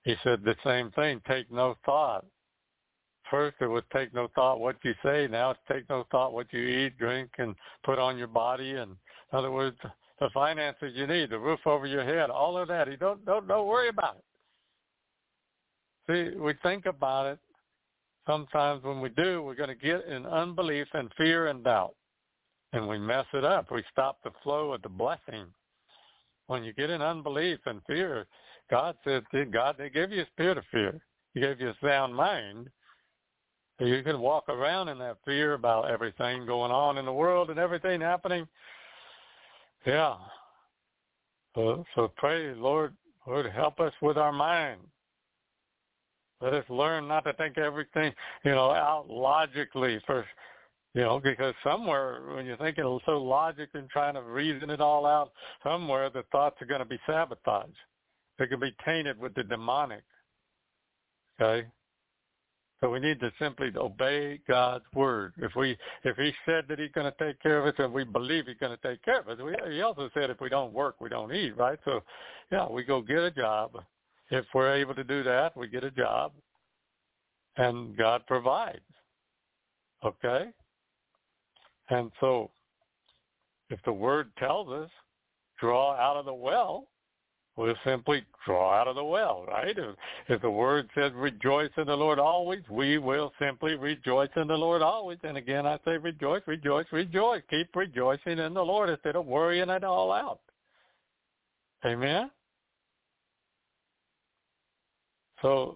B: he said the same thing, take no thought. First it was take no thought what you say. Now it's take no thought what you eat, drink, and put on your body. And in other words, the finances you need, the roof over your head, all of that. You don't, don't, don't worry about it. See, we think about it. Sometimes when we do, we're going to get in unbelief and fear and doubt. And we mess it up. We stop the flow of the blessing. When you get in unbelief and fear, God said, God, they gave you a spirit of fear. He gave you a sound mind. So you can walk around in that fear about everything going on in the world and everything happening. Yeah. So, so pray, Lord, Lord, help us with our mind. Let us learn not to think everything, you know, out logically first, you know, because somewhere when you're thinking so logic and trying to reason it all out, somewhere the thoughts are going to be sabotaged. They can be tainted with the demonic. Okay? So we need to simply obey God's word. If we, if He said that He's going to take care of us, and we believe He's going to take care of us, we, He also said if we don't work, we don't eat, right? So, yeah, we go get a job. If we're able to do that, we get a job, and God provides. Okay? And so, if the word tells us, draw out of the well, we'll simply draw out of the well, right? If, if the word says rejoice in the Lord always, we will simply rejoice in the Lord always. And again, I say rejoice, rejoice, rejoice. Keep rejoicing in the Lord instead of worrying it all out. Amen? So,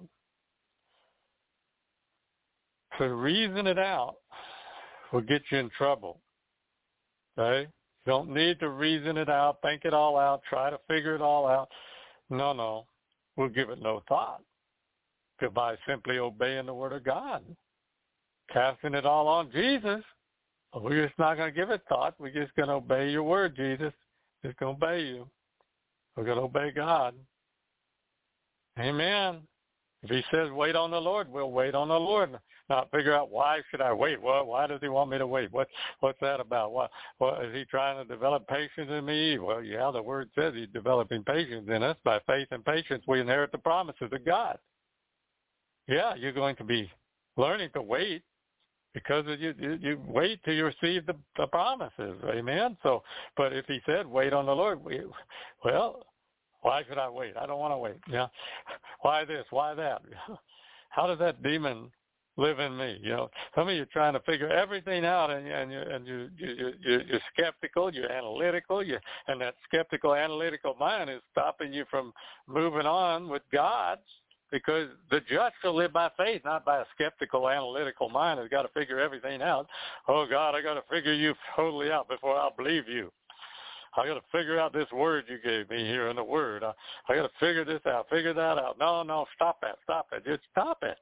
B: to reason it out will get you in trouble. Okay? You don't need to reason it out, think it all out, try to figure it all out. No, no. We'll give it no thought by simply obeying the word of God. Casting it all on Jesus. We're just not going to give it thought. We're just going to obey your word, Jesus. Just going to obey you. We're going to obey God. Amen. If He says wait on the Lord, we'll wait on the Lord. Not figure out why should I wait? Well, why does He want me to wait? What what's that about? What, what is He trying to develop patience in me? Well, yeah, the word says He's developing patience in us. By faith and patience, we inherit the promises of God. Yeah, you're going to be learning to wait because you you, you wait till you receive the, the promises. Amen. So, but if He said wait on the Lord, we, well. Why should I wait? I don't want to wait. Yeah. Why this? Why that? How does that demon live in me? You know, some of you are trying to figure everything out, and and you and you you you you're skeptical, you're analytical, you and that skeptical, analytical mind is stopping you from moving on with God, because the just shall live by faith, not by a skeptical, analytical mind that's got to figure everything out. Oh God, I got to figure you totally out before I'll believe you. I got to figure out this word you gave me here in the word. I, I got to figure this out, figure that out. No, no, stop that, stop it. Just stop it.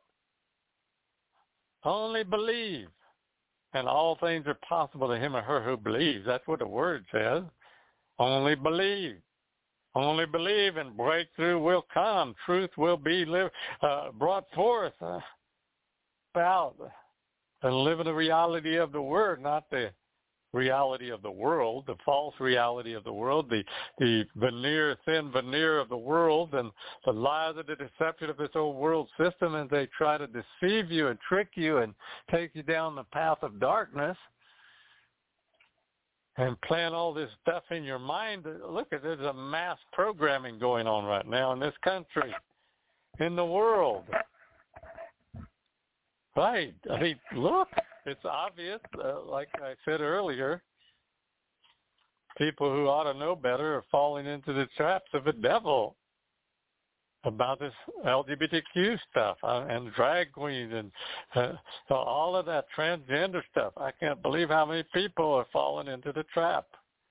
B: Only believe. And all things are possible to him or her who believes. That's what the word says. Only believe. Only believe and breakthrough will come. Truth will be live, uh, brought forth uh, about and live in the reality of the word, not the reality of the world, the false reality of the world, the the veneer, thin veneer of the world, and the lies of the deception of this old world system, and they try to deceive you and trick you and take you down the path of darkness and plant all this stuff in your mind. Look, there's a mass programming going on right now in this country, in the world. Right. I mean, look. It's obvious, uh, like I said earlier, people who ought to know better are falling into the traps of the devil about this L G B T Q stuff uh, and drag queens and uh, so all of that transgender stuff. I can't believe how many people are falling into the trap.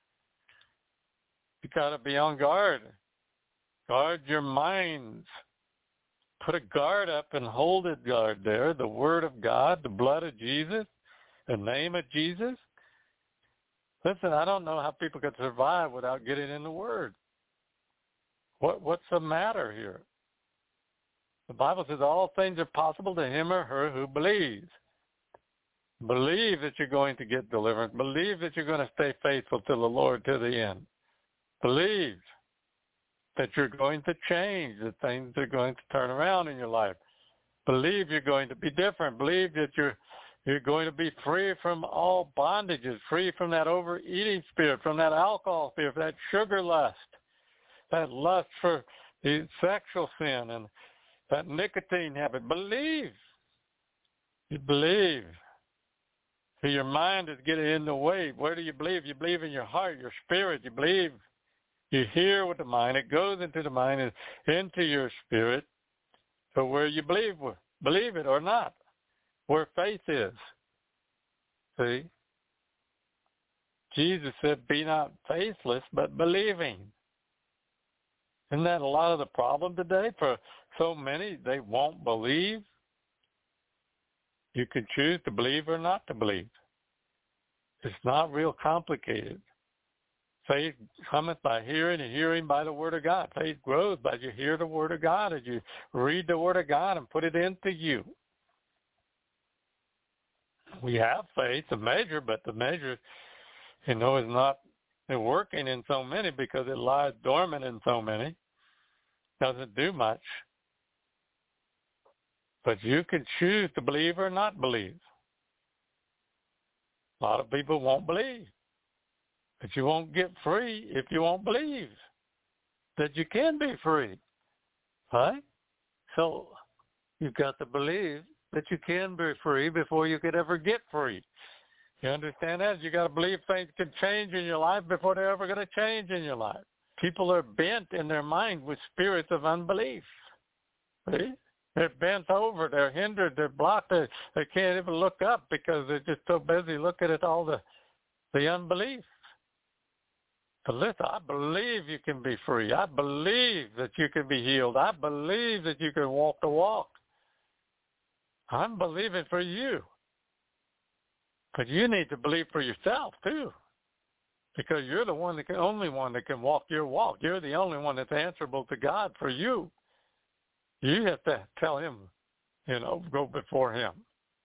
B: You got to be on guard. Guard your minds. Put a guard up and hold it guard there, the word of God, the blood of Jesus, the name of Jesus. Listen, I don't know how people can survive without getting in the word. What What's the matter here? The Bible says all things are possible to him or her who believes. Believe that you're going to get deliverance. Believe that you're going to stay faithful to the Lord to the end. Believe. that you're going to change, that things are going to turn around in your life. Believe you're going to be different. Believe that you're you're going to be free from all bondages, free from that overeating spirit, from that alcohol spirit, that sugar lust, that lust for the sexual sin, and that nicotine habit. Believe. You believe. So your mind is getting in the way. Where do you believe? You believe in your heart, your spirit. You believe. You hear with the mind. It goes into the mind and into your spirit. So where you believe, believe it or not, where faith is. See? Jesus said, be not faithless, but believing. Isn't that a lot of the problem today? For so many, they won't believe. You can choose to believe or not to believe. It's not real complicated. Faith cometh by hearing, and hearing by the Word of God. Faith grows as you hear the Word of God, as you read the Word of God and put it into you. We have faith, a measure, but the measure, you know, is not working in so many because it lies dormant in so many. Doesn't do much. But you can choose to believe or not believe. A lot of people won't believe. But you won't get free if you won't believe that you can be free. Right? So you've got to believe that you can be free before you could ever get free. You understand that? You got to believe things can change in your life before they're ever going to change in your life. People are bent in their mind with spirits of unbelief. See? They're bent over. They're hindered. They're blocked. They, they can't even look up because they're just so busy looking at all the, the unbelief. But listen, I believe you can be free. I believe that you can be healed. I believe that you can walk the walk. I'm believing for you. But you need to believe for yourself, too. Because you're the one that can, only one that can walk your walk. You're the only one that's answerable to God for you. You have to tell him, you know, go before him.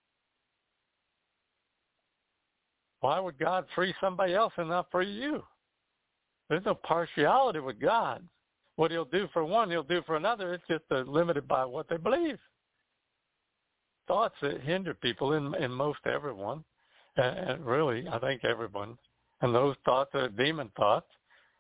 B: Why would God free somebody else and not free you? There's no partiality with God. What he'll do for one, he'll do for another. It's just uh, limited by what they believe. Thoughts that hinder people in, in most everyone, and, and really, I think everyone. And those thoughts are demon thoughts,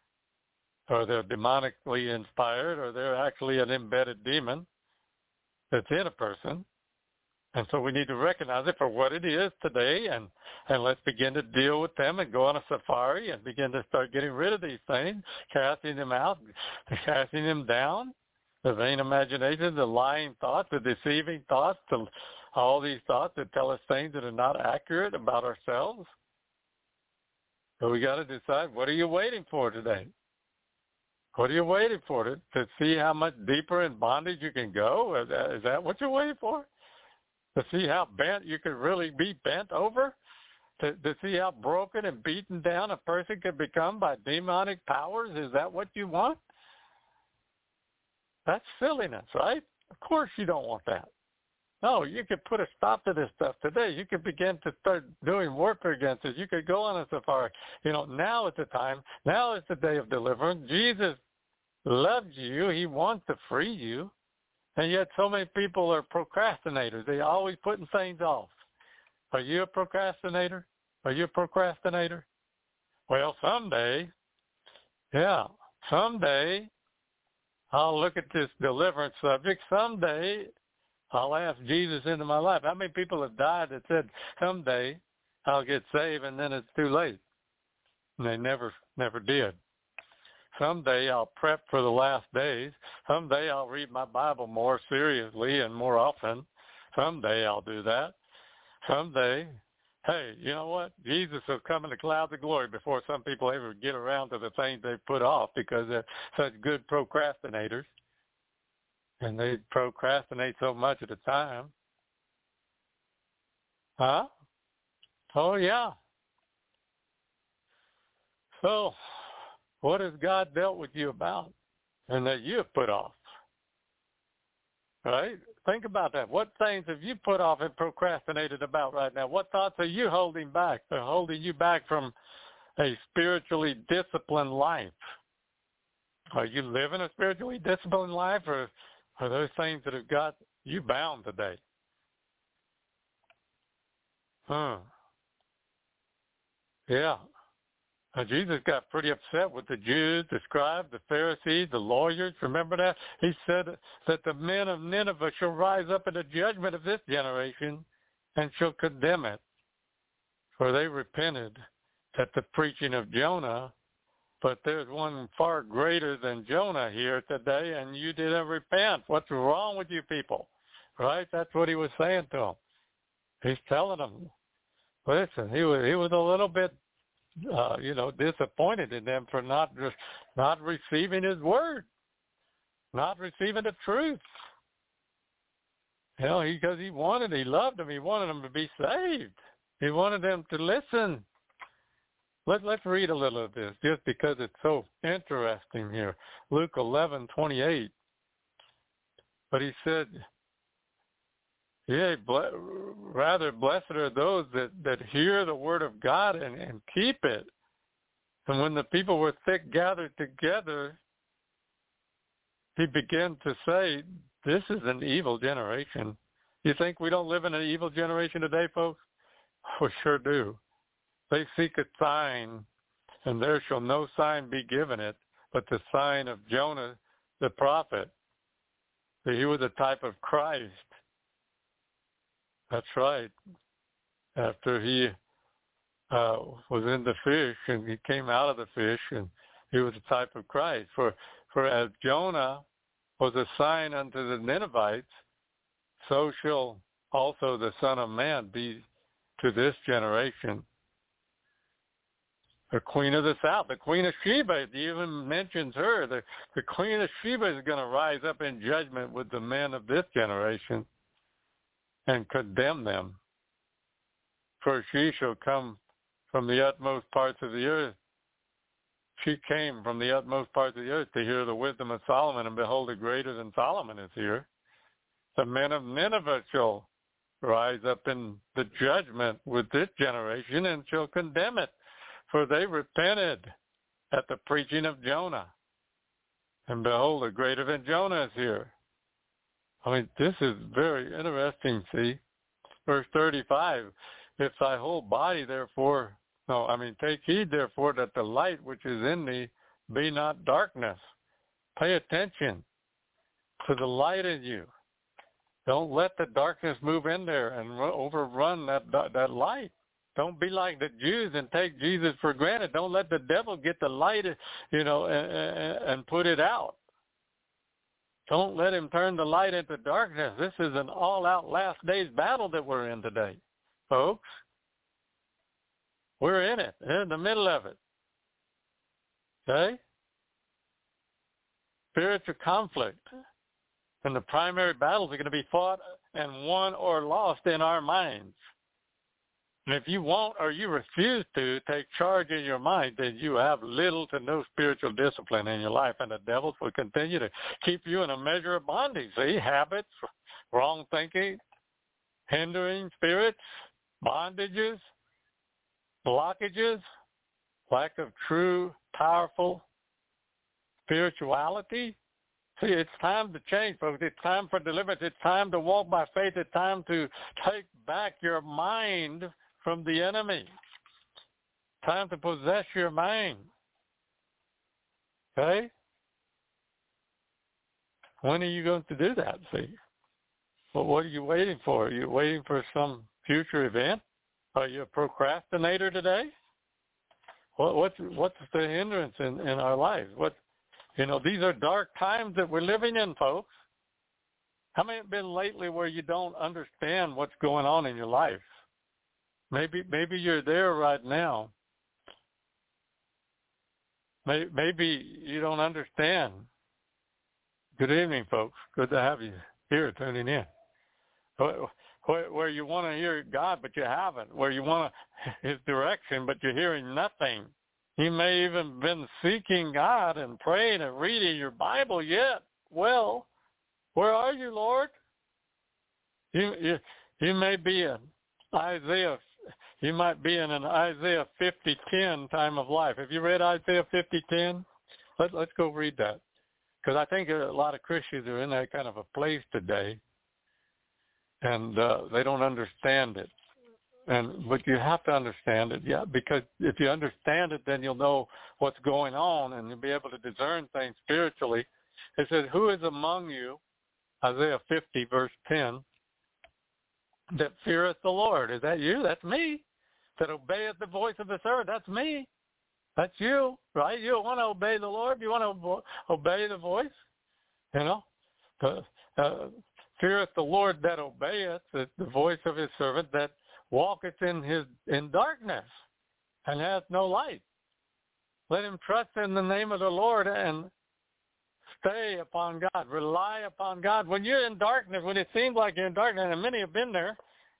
B: or they're demonically inspired, or they're actually an embedded demon that's in a person. And so we need to recognize it for what it is today, and, and let's begin to deal with them and go on a safari and begin to start getting rid of these things, casting them out, casting them down, the vain imagination, the lying thoughts, the deceiving thoughts, the, all these thoughts that tell us things that are not accurate about ourselves. So we got to decide, what are you waiting for today? What are you waiting for? To, to see how much deeper in bondage you can go? Is that, is that what you're waiting for? To see how bent you could really be bent over? To, to see how broken and beaten down a person could become by demonic powers? Is that what you want? That's silliness, right? Of course you don't want that. No, you could put a stop to this stuff today. You could begin to start doing warfare against it. You could go on a safari. You know, now is the time. Now is the day of deliverance. Jesus loves you. He wants to free you. And yet so many people are procrastinators. They're always putting things off. Are you a procrastinator? Are you a procrastinator? Well, someday, yeah, someday I'll look at this deliverance subject. Someday I'll ask Jesus into my life. How many people have died that said, someday I'll get saved, and then it's too late? And they never, never did. Someday I'll prep for the last days. Someday I'll read my Bible more seriously and more often. Someday I'll do that. Someday, hey, you know what? Jesus will come in the clouds of glory before some people ever get around to the things they put off because they're such good procrastinators. And they procrastinate so much at a time. Huh? Oh, yeah. So, what has God dealt with you about and that you have put off? Right? Think about that. What things have you put off and procrastinated about right now? What thoughts are you holding back? They're holding you back from a spiritually disciplined life. Are you living a spiritually disciplined life, or are those things that have got you bound today? Huh. Yeah. Now, Jesus got pretty upset with the Jews, the scribes, the Pharisees, the lawyers. Remember that? He said that the men of Nineveh shall rise up in the judgment of this generation and shall condemn it. For they repented at the preaching of Jonah, but there's one far greater than Jonah here today, and you didn't repent. What's wrong with you people? Right? That's what he was saying to them. He's telling them, listen, he was, he was a little bit Uh, you know, disappointed in them for not just not receiving his word, not receiving the truth. You know, because he, he wanted, he loved them, he wanted them to be saved. He wanted them to listen. Let, let's read a little of this, just because it's so interesting here. Luke eleven twenty-eight. But he said, yeah, ble- rather blessed are those that, that hear the word of God and, and keep it. And when the people were thick gathered together, he began to say, this is an evil generation. You think we don't live in an evil generation today, folks? We sure do. They seek a sign, and there shall no sign be given it, but the sign of Jonah the prophet. He was a type of Christ. That's right. After he uh, was in the fish and he came out of the fish, and he was a type of Christ. For for as Jonah was a sign unto the Ninevites, so shall also the Son of Man be to this generation. The Queen of the South, the Queen of Sheba, it even mentions her. The, the Queen of Sheba is going to rise up in judgment with the men of this generation and condemn them. For she shall come from the utmost parts of the earth. She came from the utmost parts of the earth to hear the wisdom of Solomon, and behold, a greater than Solomon is here. The men of Nineveh shall rise up in the judgment with this generation and shall condemn it, for they repented at the preaching of Jonah. And behold, a greater than Jonah is here. I mean, this is very interesting, see. Verse thirty-five, if thy whole body therefore, no, I mean, take heed therefore that the light which is in thee be not darkness. Pay attention to the light in you. Don't let the darkness move in there and overrun that that light. Don't be like the Jews and take Jesus for granted. Don't let the devil get the light, you know, and, and put it out. Don't let him turn the light into darkness. This is an all-out last days battle that we're in today, folks. We're in it. We're in the middle of it. Okay? Spiritual conflict. And the primary battles are going to be fought and won or lost in our minds. And if you won't or you refuse to take charge in your mind, then you have little to no spiritual discipline in your life, and the devils will continue to keep you in a measure of bondage. See, habits, wrong thinking, hindering spirits, bondages, blockages, lack of true, powerful spirituality. See, it's time to change, folks. It's time for deliverance. It's time to walk by faith. It's time to take back your mind from the enemy. Time to possess your mind. Okay? When are you going to do that, see? Well, what are you waiting for? Are you waiting for some future event? Are you a procrastinator today? What, what's, what's the hindrance in, in our lives? What, you know, these are dark times that we're living in, folks. How many have been lately where you don't understand what's going on in your life? Maybe maybe you're there right now. Maybe, maybe you don't understand. Good evening, folks. Good to have you here tuning in. Where, where you want to hear God, but you haven't. Where you want his direction, but you're hearing nothing. You may even been seeking God and praying and reading your Bible yet. Well, where are you, Lord? You you, you may be in Isaiah. You might be in an Isaiah fifty ten time of life. Have you read Isaiah fifty ten? Let, let's go read that. Because I think a lot of Christians are in that kind of a place today, and uh, they don't understand it. And but you have to understand it, yeah, because if you understand it, then you'll know what's going on, and you'll be able to discern things spiritually. It says, who is among you, Isaiah fifty, verse ten, that feareth the Lord? Is that you? That's me. That obeyeth the voice of the servant? That's me. That's you, right? You want to obey the Lord? You want to obey the voice? You know? Uh, uh, feareth the Lord that obeyeth the, the voice of his servant, that walketh in his in darkness and hath no light. Let him trust in the name of the Lord and stay upon God. Rely upon God. When you're in darkness, when it seems like you're in darkness, and many have been there,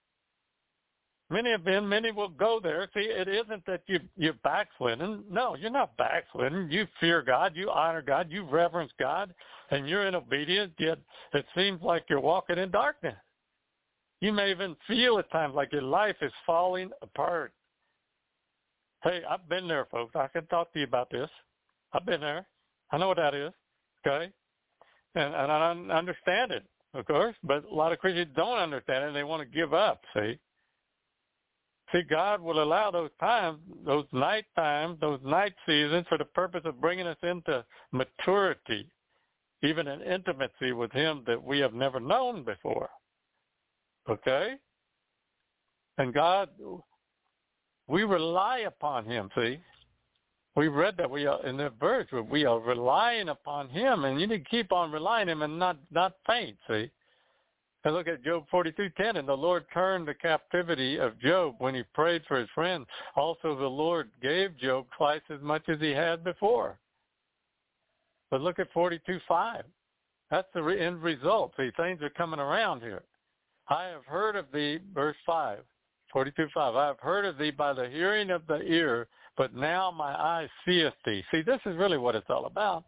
B: many have been, many will go there. See, it isn't that you, you're backslidden. No, you're not backslidden. You fear God. You honor God. You reverence God. And you're in obedience, yet it seems like you're walking in darkness. You may even feel at times like your life is falling apart. Hey, I've been there, folks. I can talk to you about this. I've been there. I know what that is, okay? And, and I understand it, of course, but a lot of Christians don't understand it, and they want to give up, see? See, God will allow those times, those night times, those night seasons for the purpose of bringing us into maturity, even an intimacy with him that we have never known before. Okay? And God, we rely upon him, see? We read that we are in that verse, we are relying upon him, and you need to keep on relying him and not, not faint, see? And look at Job forty-two ten, and the Lord turned the captivity of Job when he prayed for his friend. Also the Lord gave Job twice as much as he had before. But look at forty-two five. That's the end result. See, things are coming around here. I have heard of thee, verse five, forty-two five, I have heard of thee by the hearing of the ear, but now my eye seeth thee. See, this is really what it's all about.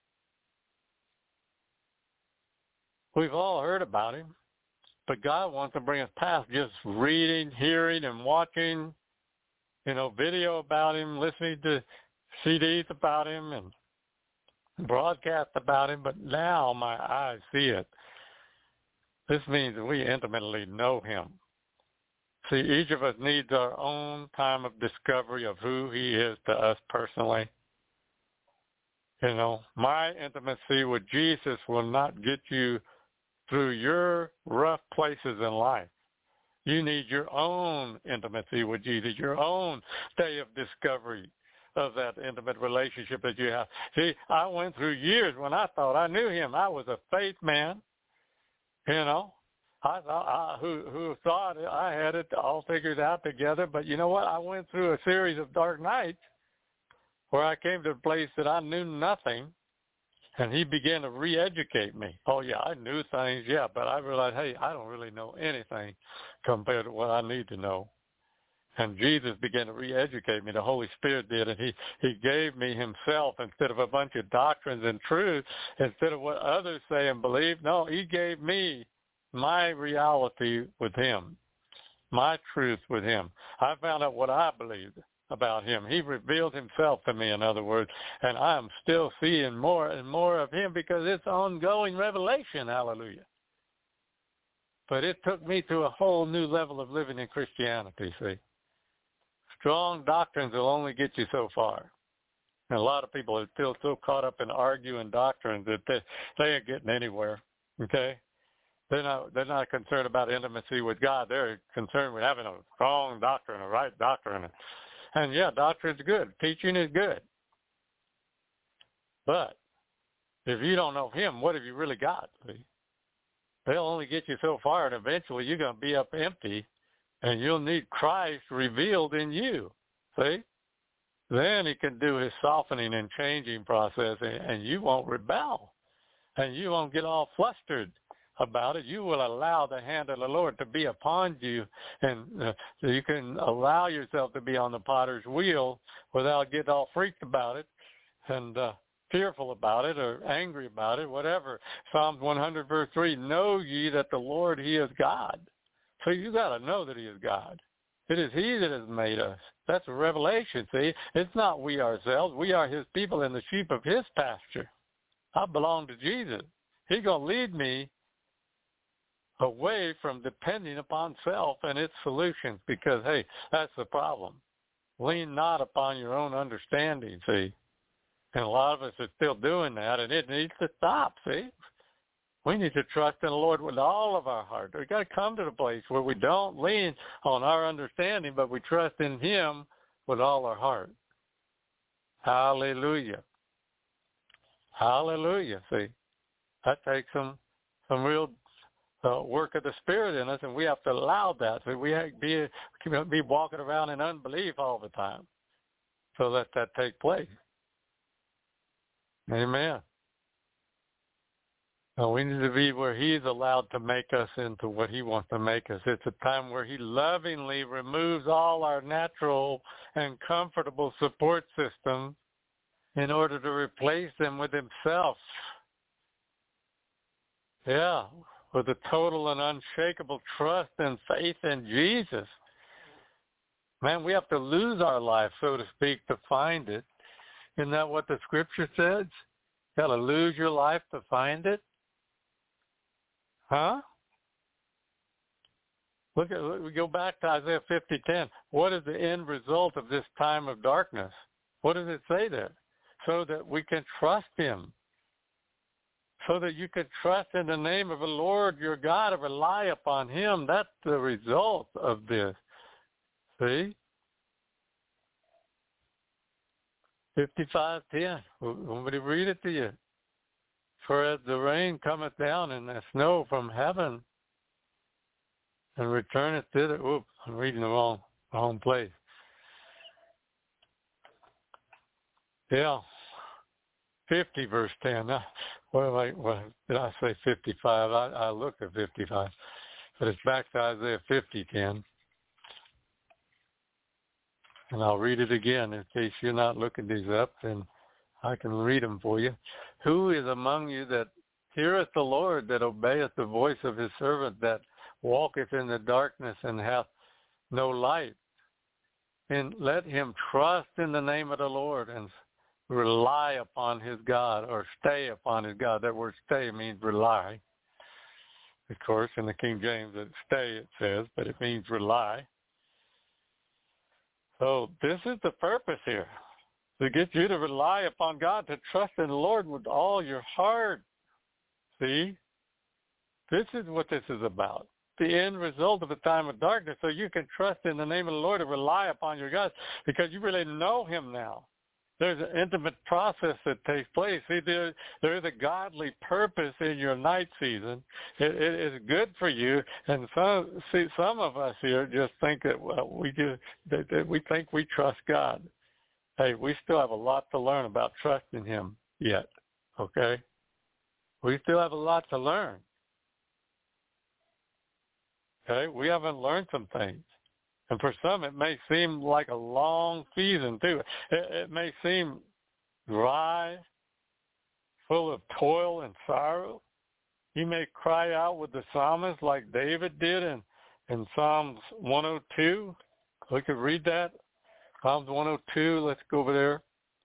B: We've all heard about him, but God wants to bring us past just reading, hearing, and watching, you know, video about him, listening to C Ds about him, and broadcast about him, but now my eyes see it. This means that we intimately know him. See, each of us needs our own time of discovery of who he is to us personally. You know, my intimacy with Jesus will not get you through your rough places in life. You need your own intimacy with Jesus, your own day of discovery of that intimate relationship that you have. See, I went through years when I thought I knew him. I was a faith man. You know, I thought I, who who thought I had it all figured out together. But you know what? I went through a series of dark nights where I came to a place that I knew nothing, and he began to re-educate me. Oh, yeah, I knew things, yeah, but I realized, hey, I don't really know anything compared to what I need to know. And Jesus began to re-educate me. The Holy Spirit did, and he, he gave me himself instead of a bunch of doctrines and truths, instead of what others say and believe. No, he gave me my reality with him, my truth with him. I found out what I believed about him. He revealed himself to me, in other words, and I am still seeing more and more of him because it's ongoing revelation, hallelujah. But it took me to a whole new level of living in Christianity, see. Strong doctrines will only get you so far. And a lot of people are still so caught up in arguing doctrines that they, they ain't getting anywhere, okay? They're not, they're not concerned about intimacy with God. They're concerned with having a strong doctrine, a right doctrine. And, yeah, doctrine's good. Teaching is good. But if you don't know him, what have you really got? See? They'll only get you so far, and eventually you're going to be up empty, and you'll need Christ revealed in you. See? Then he can do his softening and changing process, and, and you won't rebel, and you won't get all flustered about it. You will allow the hand of the Lord to be upon you, and uh, so you can allow yourself to be on the potter's wheel without getting all freaked about it and uh, fearful about it or angry about it, whatever. Psalms one hundred verse three, know ye that the Lord, he is God. So you got to know that he is God. It is he that has made us. That's a revelation, see? It's not we ourselves. We are his people and the sheep of his pasture. I belong to Jesus. He's going to lead me away from depending upon self and its solutions because, hey, that's the problem. Lean not upon your own understanding, see? And a lot of us are still doing that, and it needs to stop, see? We need to trust in the Lord with all of our heart. We've got to come to the place where we don't lean on our understanding, but we trust in him with all our heart. Hallelujah. Hallelujah. See, that takes some some real uh, work of the Spirit in us, and we have to allow that. So we have to be, be walking around in unbelief all the time so that that take place. Amen. No, we need to be where he's allowed to make us into what he wants to make us. It's a time where he lovingly removes all our natural and comfortable support systems in order to replace them with himself. Yeah, with a total and unshakable trust and faith in Jesus. Man, we have to lose our life, so to speak, to find it. Isn't that what the scripture says? You got to lose your life to find it? Huh? Look at look, we go back to Isaiah fifty ten. What is the end result of this time of darkness? What does it say there? So that we can trust him. So that you can trust in the name of the Lord your God and rely upon him. That's the result of this. See? fifty-five ten. Want me to read it to you? For as the rain cometh down and the snow from heaven and returneth thither. Oops, I'm reading the wrong, wrong place. Yeah, fifty verse ten. Now, what, am I, what did I say? fifty-five. I, I looked at fifty-five, but it's back to Isaiah fifty ten. And I'll read it again in case you're not looking these up, and I can read them for you. Who is among you that heareth the Lord, that obeyeth the voice of his servant, that walketh in the darkness and hath no light? And let him trust in the name of the Lord and rely upon his God, or stay upon his God. That word stay means rely. Of course, in the King James, it stay, it says, but it means rely. So this is the purpose here, to get you to rely upon God, to trust in the Lord with all your heart. See? This is what this is about. The end result of a time of darkness, so you can trust in the name of the Lord and rely upon your God, because you really know him now. There's an intimate process that takes place. See, there, there is a godly purpose in your night season. It, it is good for you. And some, see, some of us here just think that well, we do, that, that we think we trust God. Hey, we still have a lot to learn about trusting him yet. Okay, we still have a lot to learn. Okay, we haven't learned some things. And for some, it may seem like a long season, too. It, it may seem dry, full of toil and sorrow. You may cry out with the psalmist like David did in, in Psalms one oh two. We could read that. Psalms one oh two, let's go over there.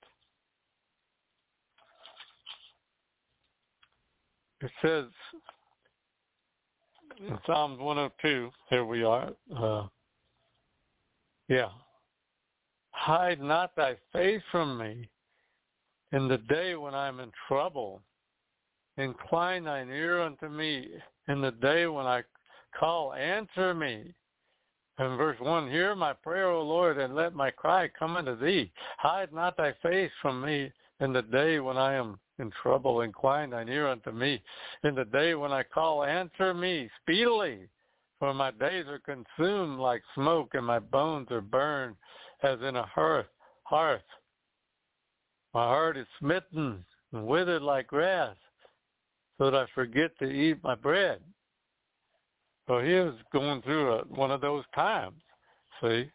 B: It says in Psalms one oh two, here we are, uh, yeah. Hide not thy face from me in the day when I'm in trouble. Incline thine ear unto me in the day when I call. Answer me. In verse one, hear my prayer, O Lord, and let my cry come unto thee. Hide not thy face from me in the day when I am in trouble. Incline thine ear unto me in the day when I call. Answer me speedily. For my days are consumed like smoke, and my bones are burned as in a hearth. hearth. My heart is smitten and withered like grass, so that I forget to eat my bread. So he was going through a, one of those times, see?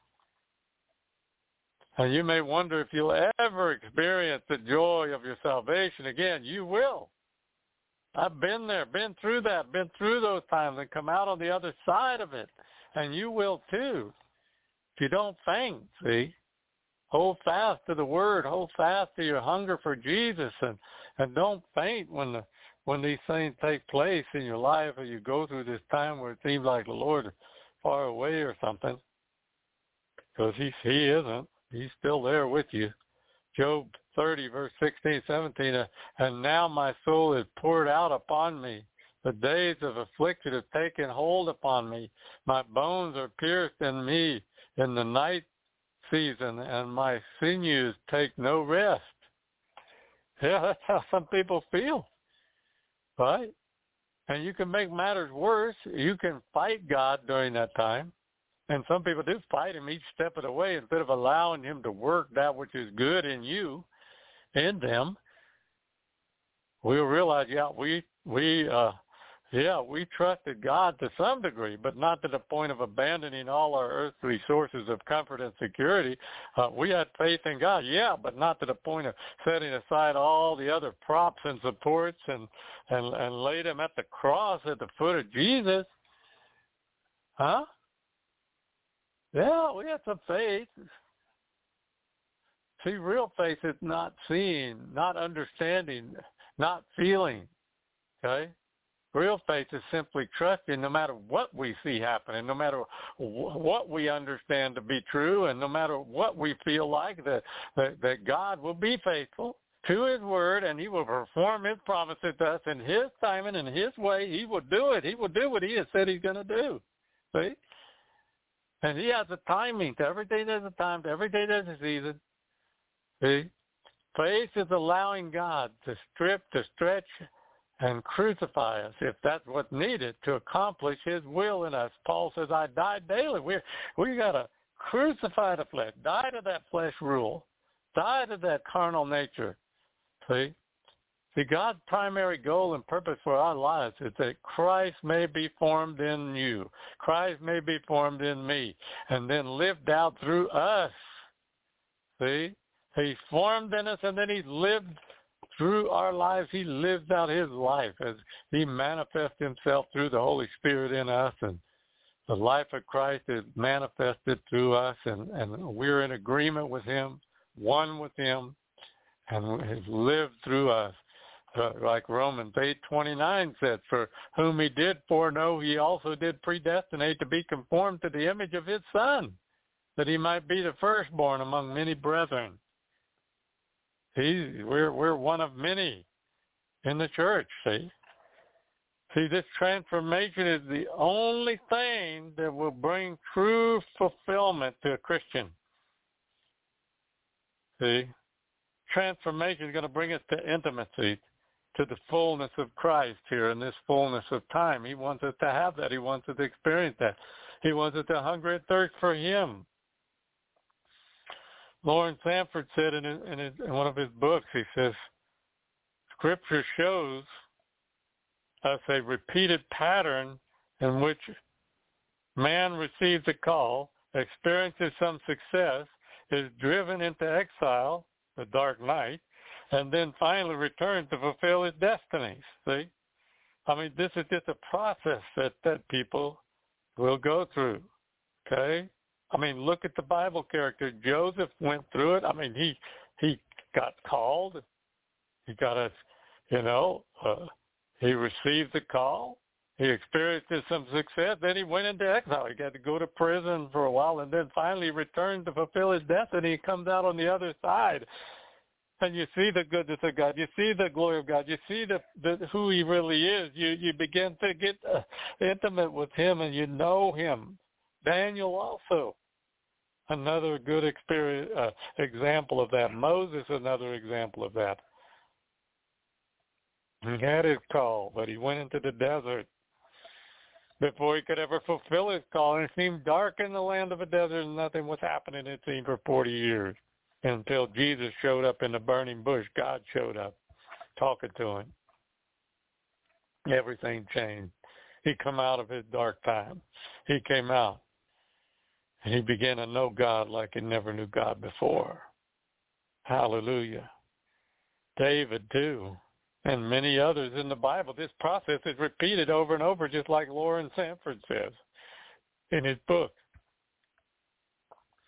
B: And you may wonder if you'll ever experience the joy of your salvation again. You will. I've been there, been through that, been through those times and come out on the other side of it. And you will too. you don't faint, see? Hold fast to the word. Hold fast to your hunger for Jesus, and, and don't faint when the when these things take place in your life, or you go through this time where it seems like the Lord is far away or something. Because he, he isn't. He's still there with you. Job thirty, verse sixteen, seventeen, uh, and now my soul is poured out upon me. The days of affliction have taken hold upon me. My bones are pierced in me in the night season, and my sinews take no rest. Yeah, that's how some people feel, right? And you can make matters worse. You can fight God during that time. And some people do fight him each step of the way instead of allowing him to work that which is good in you, in them. We'll realize, yeah, we, we, uh, yeah, we trusted God to some degree, but not to the point of abandoning all our earthly sources of comfort and security. Uh, we had faith in God, yeah, but not to the point of setting aside all the other props and supports and, and, and laid them at the cross at the foot of Jesus. Huh? Yeah, we had some faith. See, real faith is not seeing, not understanding, not feeling, okay? Real faith is simply trusting no matter what we see happening, no matter what we understand to be true, and no matter what we feel like, that, that, that God will be faithful to his word, and he will perform his promises to us in his timing and his way. He will do it. He will do what he has said he's going to do. See? And he has a timing to everything. There's a time to everything. There's a season. See? Faith is allowing God to strip, to stretch, and crucify us, if that's what's needed to accomplish his will in us. Paul says, I die daily. We we got to crucify the flesh, die to that flesh rule, die to that carnal nature. See? See, God's primary goal and purpose for our lives is that Christ may be formed in you. Christ may be formed in me, and then lived out through us. See? He's formed in us, and then he's lived through our lives. He lives out his life as he manifests himself through the Holy Spirit in us, and the life of Christ is manifested through us, and, and we're in agreement with him, one with him, and has lived through us. Uh, like Romans eight twenty-nine said, for whom he did foreknow, he also did predestinate to be conformed to the image of his Son, that he might be the firstborn among many brethren. He, we're, we're one of many in the church, see? See, this transformation is the only thing that will bring true fulfillment to a Christian. See? Transformation is going to bring us to intimacy, to the fullness of Christ here in this fullness of time. He wants us to have that. He wants us to experience that. He wants us to hunger and thirst for him. Lawrence Sanford said in, in, his, in one of his books, he says, Scripture shows us a repeated pattern in which man receives a call, experiences some success, is driven into exile, the dark night, and then finally returns to fulfill his destinies. See? I mean, this is just a process that, that people will go through, okay? I mean, look at the Bible character. Joseph went through it. I mean, he he got called. He got a, you know, uh, he received the call. He experienced some success. Then he went into exile. He got to go to prison for a while, and then finally returned to fulfill his destiny. He comes out on the other side. And you see the goodness of God. You see the glory of God. You see the, the who he really is. You you begin to get uh, intimate with him, and you know him. Daniel also, another good experience, uh, example of that. Moses, another example of that. He had his call, but he went into the desert before he could ever fulfill his call. And it seemed dark in the land of a desert, and nothing was happening, it seemed, for forty years. Until Jesus showed up in the burning bush. God showed up talking to him. Everything changed. He come out of his dark time. He came out. And he began to know God like he never knew God before. Hallelujah. David too. And many others in the Bible. This process is repeated over and over, just like Lawrence Sanford says in his book.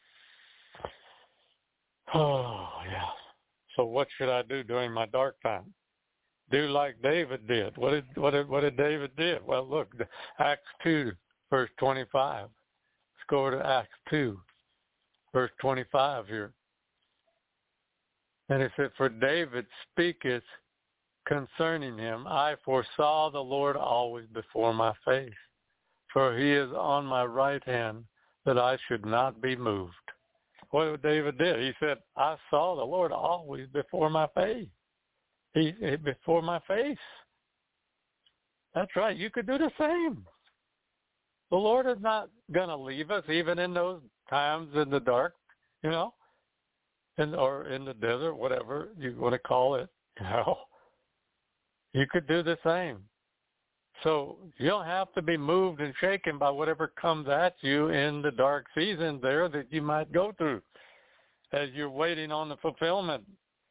B: Oh, yeah. So what should I do during my dark time? Do like David did. What did what did what did David did? Well, look, Acts two, verse twenty-five. Let's go over to Acts two, verse twenty-five here. And it said, "For David speaketh concerning him, I foresaw the Lord always before my face, for he is on my right hand, that I should not be moved." What David did, he said, I saw the Lord always before my face. He, he before my face. That's right. You could do the same. The Lord is not going to leave us, even in those times in the dark, you know, in, or in the desert, whatever you want to call it. You know, you could do the same. So you don't have to be moved and shaken by whatever comes at you in the dark season there that you might go through as you're waiting on the fulfillment.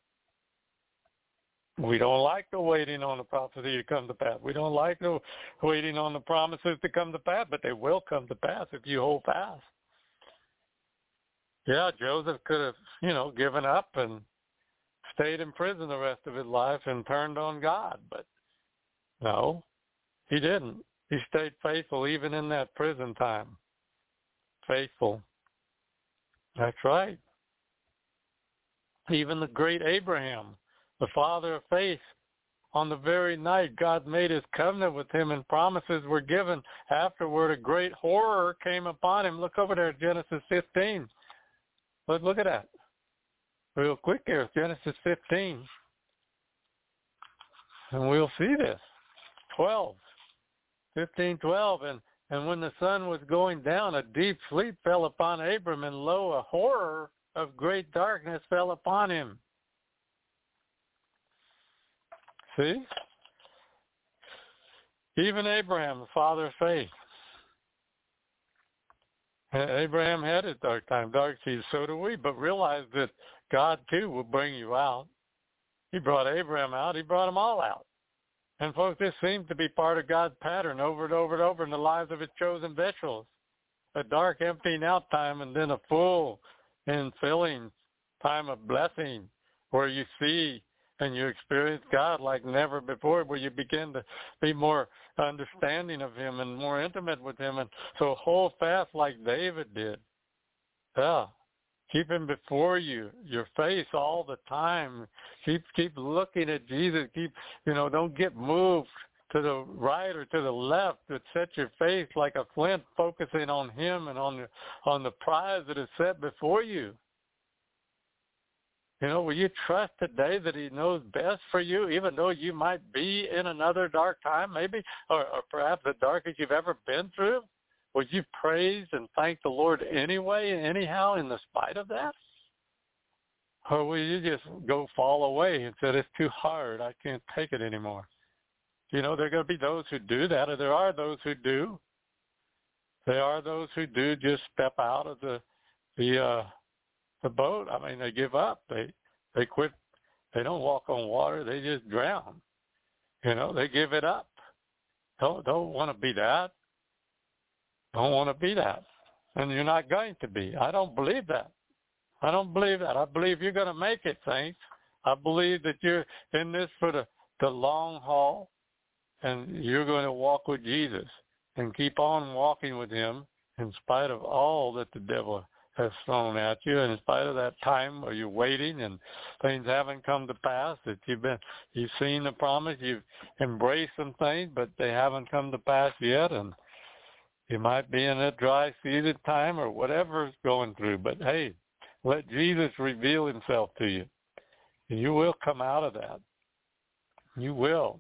B: We don't like the waiting on the prophecy to come to pass. We don't like the waiting on the promises to come to pass, but they will come to pass if you hold fast. Yeah, Joseph could have, you know, given up and stayed in prison the rest of his life and turned on God, but no. He didn't. He stayed faithful even in that prison time. Faithful. That's right. Even the great Abraham, the father of faith, on the very night God made his covenant with him and promises were given, afterward a great horror came upon him. Look over there at Genesis fifteen. Look, look at that. Real quick here, Genesis fifteen. And we'll see this. twelve. fifteen twelve, and, and when the sun was going down, a deep sleep fell upon Abram, and lo, a horror of great darkness fell upon him. See? Even Abraham, the father of faith. Abraham had his dark time, dark season, so do we, but realize that God too will bring you out. He brought Abraham out, he brought them all out. And folks, this seems to be part of God's pattern over and over and over in the lives of his chosen vessels. A dark emptying out time and then a full and filling time of blessing where you see and you experience God like never before, where you begin to be more understanding of him and more intimate with him. And so hold fast like David did. Yeah. Keep him before you, your face all the time. Keep keep looking at Jesus. Keep, you know, don't get moved to the right or to the left, but set your face like a flint, focusing on him and on the, on the prize that is set before you. You know, will you trust today that he knows best for you, even though you might be in another dark time maybe, or, or perhaps the darkest you've ever been through? Would you praise and thank the Lord anyway, anyhow, in the spite of that? Or will you just go fall away and say, it's too hard, I can't take it anymore? You know, there are going to be those who do that, or there are those who do. There are those who do just step out of the the uh, the boat. I mean, they give up. They they quit. They don't walk on water. They just drown. You know, they give it up. Don't don't want to be that. Don't want to be that. And you're not going to be. I don't believe that. I don't believe that. I believe you're going to make it, saints. I believe that you're in this for the, the long haul, and you're going to walk with Jesus and keep on walking with him in spite of all that the devil has thrown at you, and in spite of that time where you're waiting and things haven't come to pass, that you've been, you've seen the promise, you've embraced some things, but they haven't come to pass yet, and you might be in a dry season time or whatever is going through, but hey, let Jesus reveal himself to you. And you will come out of that. You will.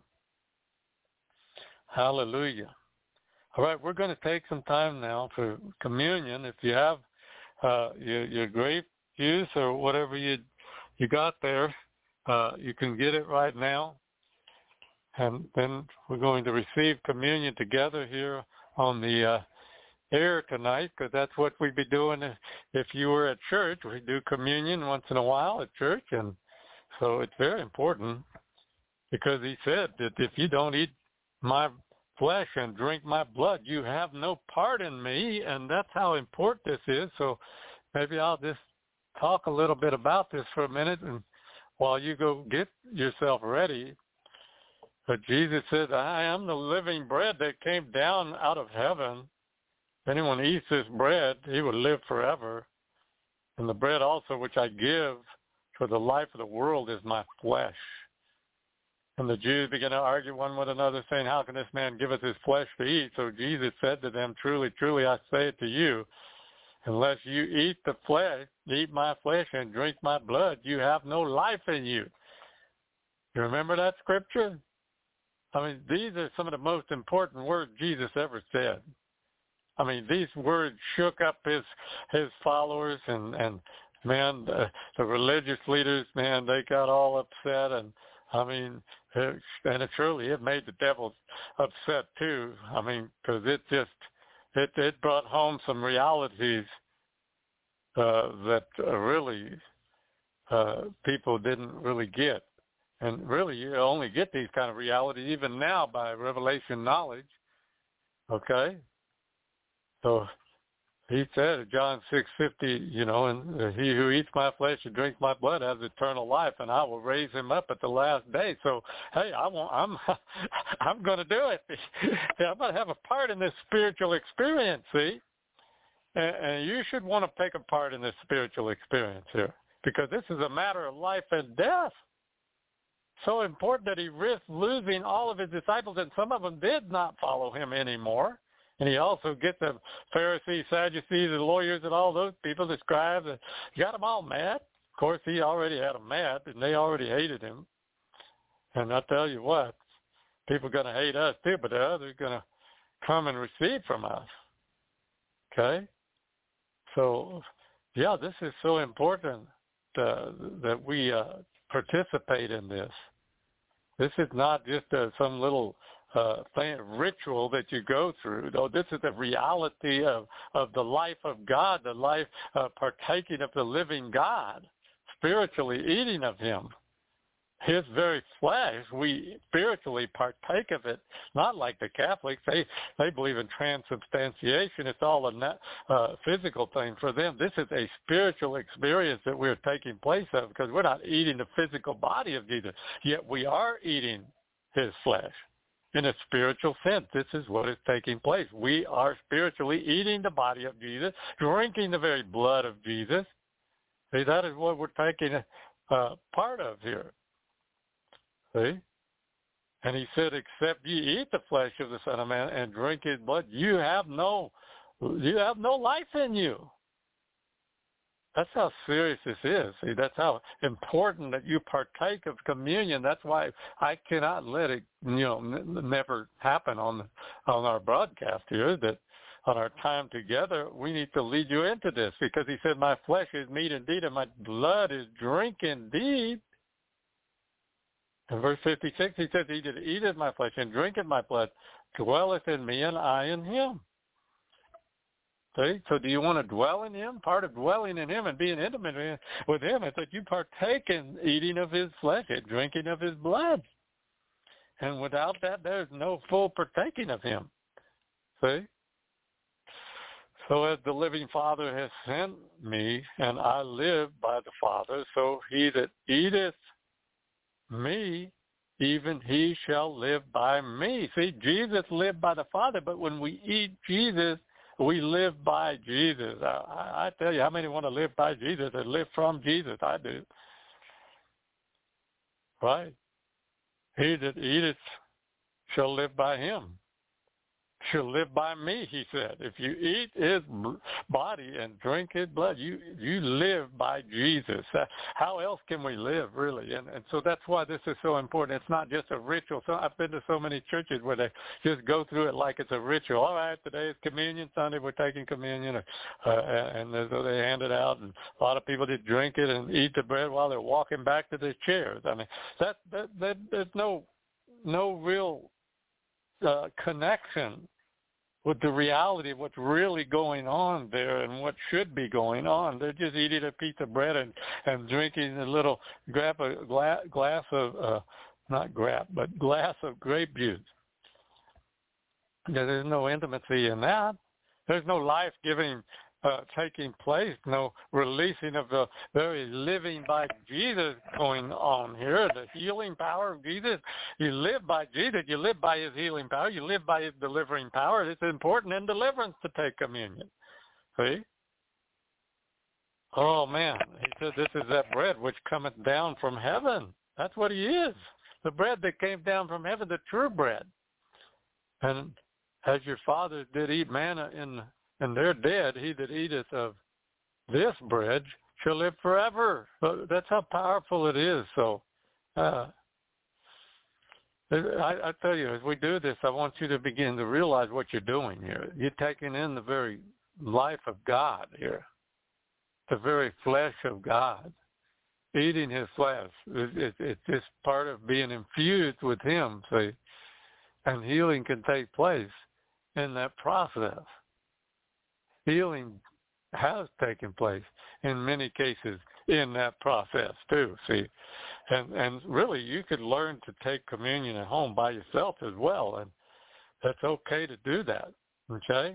B: Hallelujah. All right, we're going to take some time now for communion. If you have uh, your, your grape juice or whatever you you got there, uh, you can get it right now. And then we're going to receive communion together here on the uh, air tonight, because that's what we'd be doing if, if you were at church. We do communion once in a while at church, and so it's very important, because he said that if you don't eat my flesh and drink my blood, you have no part in me, and that's how important this is. So maybe I'll just talk a little bit about this for a minute, and while you go get yourself ready. But Jesus said, I am the living bread that came down out of heaven. If anyone eats this bread, he will live forever. And the bread also which I give for the life of the world is my flesh. And the Jews began to argue one with another, saying, how can this man give us his flesh to eat? So Jesus said to them, truly, truly, I say it to you, unless you eat the flesh, eat my flesh and drink my blood, you have no life in you. You remember that scripture? I mean, these are some of the most important words Jesus ever said. I mean, these words shook up his his followers, and, and man, the, the religious leaders, man, they got all upset. And, I mean, it, and it surely it made the devil upset too. I mean, because it just, it, it brought home some realities uh, that uh, really uh, people didn't really get. And really, you only get these kind of realities even now by revelation knowledge. Okay? So he said, John six fifty, you know, and he who eats my flesh and drinks my blood has eternal life, and I will raise him up at the last day. So, hey, I want, I'm I'm going to do it. I'm going to have a part in this spiritual experience, see? And, and you should want to take a part in this spiritual experience here, because this is a matter of life and death. So important that he risked losing all of his disciples, and some of them did not follow him anymore. And he also gets the Pharisees, Sadducees, the lawyers, and all those people, the scribes, and got them all mad. Of course, he already had them mad, and they already hated him. And I tell you what, people are going to hate us too, but the others are going to come and receive from us. Okay? So, yeah, this is so important uh, that we uh, participate in this. This is not just uh, some little uh, thing, ritual that you go through. No, this is the reality of, of the life of God, the life uh, partaking of the living God, spiritually eating of him. His very flesh, we spiritually partake of it, not like the Catholics. They they believe in transubstantiation. It's all a uh, physical thing for them. This is a spiritual experience that we're taking place of, because we're not eating the physical body of Jesus, yet we are eating his flesh. In a spiritual sense, this is what is taking place. We are spiritually eating the body of Jesus, drinking the very blood of Jesus. See, that is what we're taking uh, part of here. See? And he said, except ye eat the flesh of the Son of Man and drink his blood, you have no you have no life in you. That's how serious this is. See, that's how important that you partake of communion. That's why I cannot let it, you know, n- never happen on on our broadcast here, that on our time together, we need to lead you into this, because he said, my flesh is meat indeed, and my blood is drink indeed. In verse fifty-six, he says, he that eateth my flesh and drinketh my blood dwelleth in me, and I in him. See? So do you want to dwell in him? Part of dwelling in him and being intimate with him is that you partake in eating of his flesh and drinking of his blood. And without that, there's no full partaking of him. See? So as the living Father has sent me, and I live by the Father, so he that eateth me, even he shall live by me. See, Jesus lived by the Father, but when we eat Jesus, we live by Jesus. I, I tell you, how many want to live by Jesus and live from Jesus? I do. Right? He that eateth shall live by him. Shall live by me, he said. If you eat his body and drink his blood, you you live by Jesus. How else can we live, really? And and so that's why this is so important. It's not just a ritual. So I've been to so many churches where they just go through it like it's a ritual. All right, today is Communion Sunday. We're taking communion, uh, and so they hand it out. And a lot of people just drink it and eat the bread while they're walking back to their chairs. I mean, that that, that there's no no real uh, connection with the reality of what's really going on there and what should be going on. They're just eating a piece of bread and, and drinking a little grab a glass, glass of, uh, not grab, but glass of grape juice. There's no intimacy in that. There's no life-giving uh, taking place, no releasing of the very living by Jesus going on here, the healing power of Jesus. You live by Jesus. You live by his healing power. You live by his delivering power. It's important in deliverance to take communion. See? Oh, man. He said this is that bread which cometh down from heaven. That's what he is. The bread that came down from heaven, the true bread. And as your fathers did eat manna in, and they're dead, he that eateth of this bread shall live forever. So that's how powerful it is. So uh, I, I tell you, as we do this, I want you to begin to realize what you're doing here. You're taking in the very life of God here, the very flesh of God. Eating his flesh, it, it, it's just part of being infused with him, see? And healing can take place in that process. Healing has taken place in many cases in that process too, see? And and really you could learn to take communion at home by yourself as well, and that's okay to do that, okay?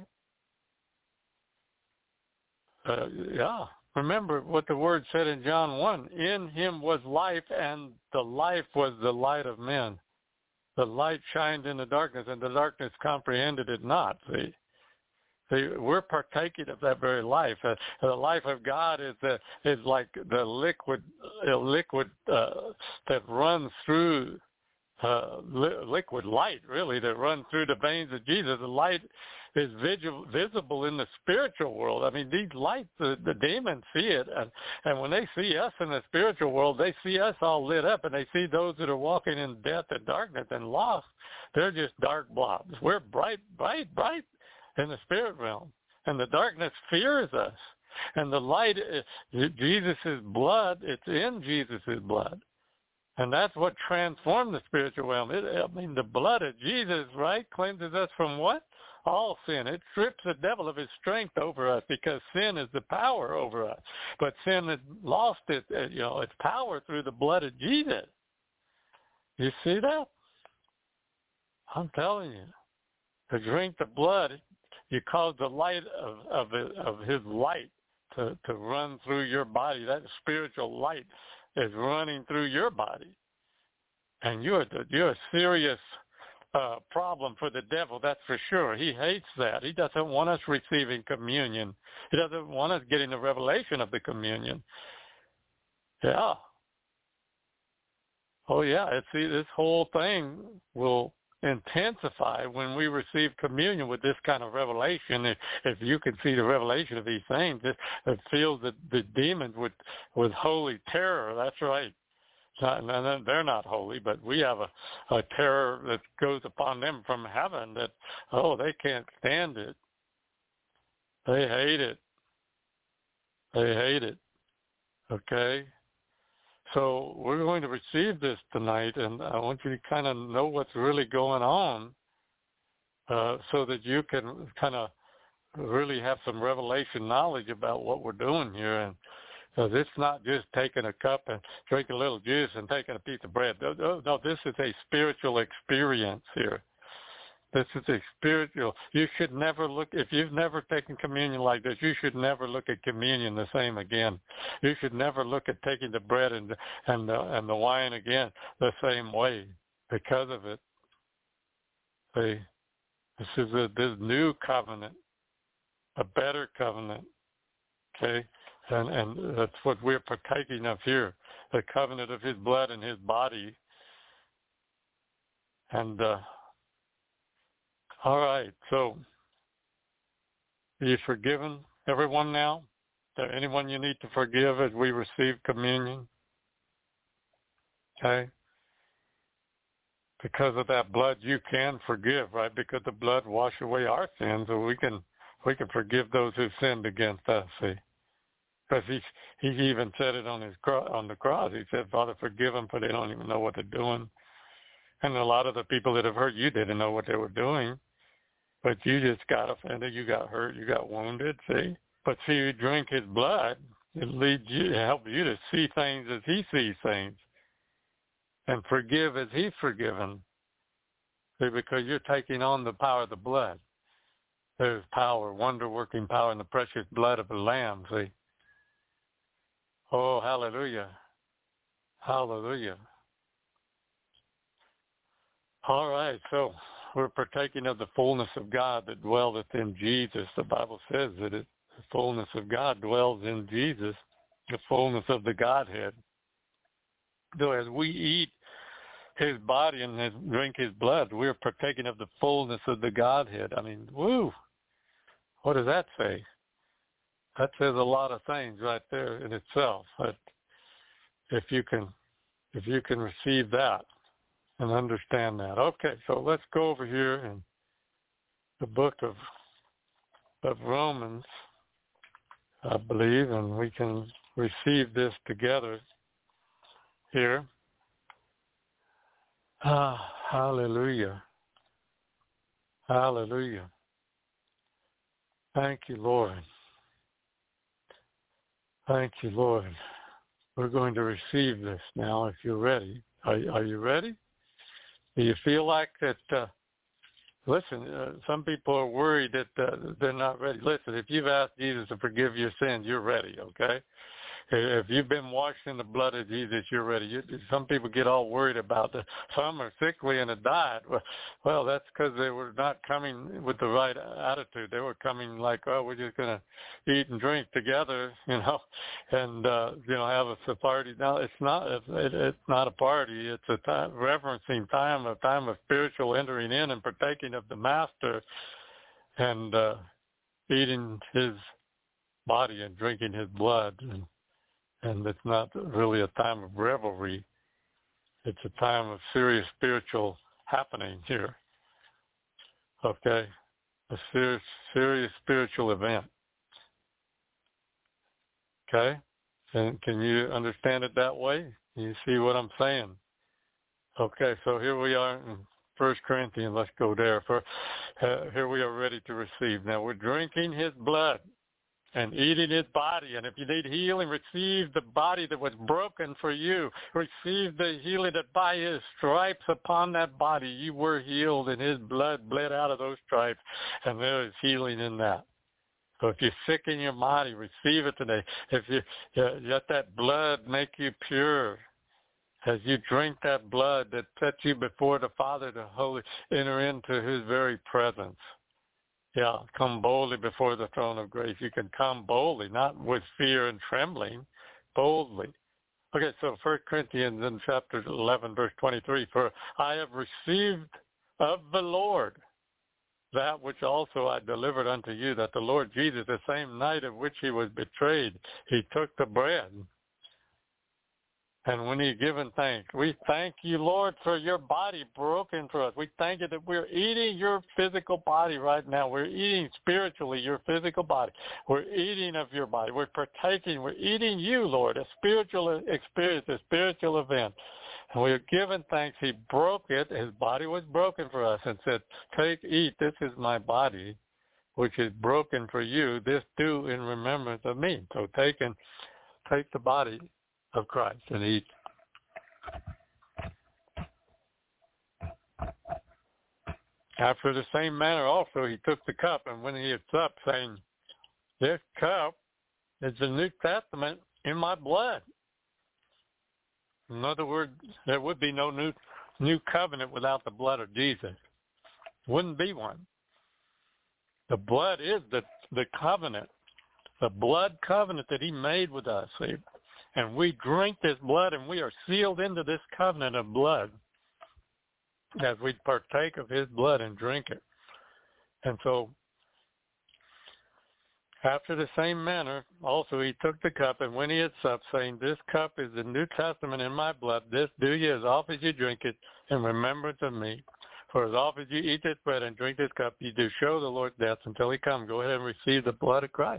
B: Uh, yeah. Remember what the word said in John one, in him was life, and the life was the light of men. The light shined in the darkness, and the darkness comprehended it not, see? See, we're partaking of that very life. Uh, the life of God is uh, is like the liquid, uh, liquid uh, that runs through, uh, li- liquid light, really, that runs through the veins of Jesus. The light is visual, visible in the spiritual world. I mean, these lights, the, the demons see it, and, and when they see us in the spiritual world, they see us all lit up, and they see those that are walking in death and darkness and lost. They're just dark blobs. We're bright, bright, bright in the spirit realm, and the darkness fears us. And the light, Jesus' blood, it's in Jesus' blood. And that's what transformed the spiritual realm. It, I mean, the blood of Jesus, right, cleanses us from what? All sin. It strips the devil of his strength over us, because sin is the power over us. But sin has lost its, you know, its power through the blood of Jesus. You see that? I'm telling you. To drink the blood, you cause the light of of, of his light to, to run through your body. That spiritual light is running through your body. And you're, you're a serious uh, problem for the devil, that's for sure. He hates that. He doesn't want us receiving communion. He doesn't want us getting the revelation of the communion. Yeah. Oh, yeah. See, this whole thing will intensify when we receive communion with this kind of revelation. If, if you can see the revelation of these things, it, it fills the, the demons with, with holy terror. That's right. And they're not holy, but we have a, a terror that goes upon them from heaven that, oh, they can't stand it. They hate it. They hate it. Okay? So we're going to receive this tonight, and I want you to kind of know what's really going on uh, so that you can kind of really have some revelation knowledge about what we're doing here. And because it's not just taking a cup and drinking a little juice and taking a piece of bread. No, no, no, this is a spiritual experience here. This is a spiritual. You should never look, if you've never taken communion like this, you should never look at communion the same again. You should never look at taking the bread and and the, and the wine again the same way because of it. See, this is a this new covenant, a better covenant. Okay. And, and that's what we're partaking of here, the covenant of his blood and his body. And, uh, all right, so are you forgiven, everyone now? Is there anyone you need to forgive as we receive communion? Okay? Because of that blood, you can forgive, right? Because the blood washes away our sins, so we can we can forgive those who sinned against us, see? Because he he even said it on his on the cross. He said, "Father, forgive them, for they don't even know what they're doing." And a lot of the people that have hurt you didn't know what they were doing, but you just got offended, you got hurt, you got wounded. See, but see, you drink his blood, it leads you, it helps you to see things as he sees things, and forgive as he's forgiven. See, because you're taking on the power of the blood. There's power, wonder-working power in the precious blood of the Lamb, see. Oh, hallelujah. Hallelujah. All right, so we're partaking of the fullness of God that dwelleth in Jesus. The Bible says that it, the fullness of God dwells in Jesus, the fullness of the Godhead. So as we eat his body and his, drink his blood, we're partaking of the fullness of the Godhead. I mean, woo! What does that say? That says a lot of things right there in itself. But if you can, if you can receive that and understand that, okay. So let's go over here in the book of of Romans, I believe, and we can receive this together here. Ah, hallelujah. Hallelujah. Thank you, Lord. Thank you, Lord. We're going to receive this now if you're ready. Are, are you ready? Do you feel like that? Uh, listen, uh, some people are worried that uh, they're not ready. Listen, if you've asked Jesus to forgive your sins, you're ready, okay? If you've been washed in the blood of Jesus, you're ready. You, some people get all worried about that. Some are sickly and have died. Well, well that's because they were not coming with the right attitude. They were coming like, oh, we're just going to eat and drink together, you know, and, uh, you know, have a party. Now, it's not it, it's not a party. It's a time, reverencing time, a time of spiritual entering in and partaking of the Master and uh, eating his body and drinking his blood. And, And it's not really a time of revelry. It's a time of serious spiritual happening here. Okay? A serious, serious spiritual event. Okay? And can you understand it that way? You see what I'm saying? Okay, so here we are in First Corinthians. Let's go there. For, uh, here we are ready to receive. Now we're drinking his blood and eating his body. And if you need healing, receive the body that was broken for you. Receive the healing that by his stripes upon that body you were healed, and his blood bled out of those stripes, and there is healing in that. So if you're sick in your body, receive it today. If you uh, let that blood make you pure, as you drink that blood that sets you before the Father to holy, enter into his very presence. Yeah, come boldly before the throne of grace. You can come boldly, not with fear and trembling, boldly. Okay, so First Corinthians in chapter eleven, verse twenty-three, for I have received of the Lord that which also I delivered unto you, that the Lord Jesus, the same night of which he was betrayed, he took the bread. And when he given thanks, we thank you, Lord, for your body broken for us. We thank you that we're eating your physical body right now. We're eating spiritually your physical body. We're eating of your body. We're partaking. We're eating you, Lord, a spiritual experience, a spiritual event. And we are given thanks. He broke it. His body was broken for us and said, take, eat. This is my body, which is broken for you. This do in remembrance of me. So take and take the body of Christ and eat. After the same manner also he took the cup, and when he had supped, saying, this cup is the New Testament in my blood. In other words, there would be no new new covenant without the blood of Jesus. Wouldn't be one. The blood is the, the covenant, the blood covenant that he made with us. See? And we drink this blood, and we are sealed into this covenant of blood as we partake of his blood and drink it. And so, after the same manner, also he took the cup, and when he had supped, saying, this cup is the New Testament in my blood. This do ye as oft as you drink it in remembrance of me. For as oft as you eat this bread and drink this cup, you do show the Lord's death until he come. Go ahead and receive the blood of Christ.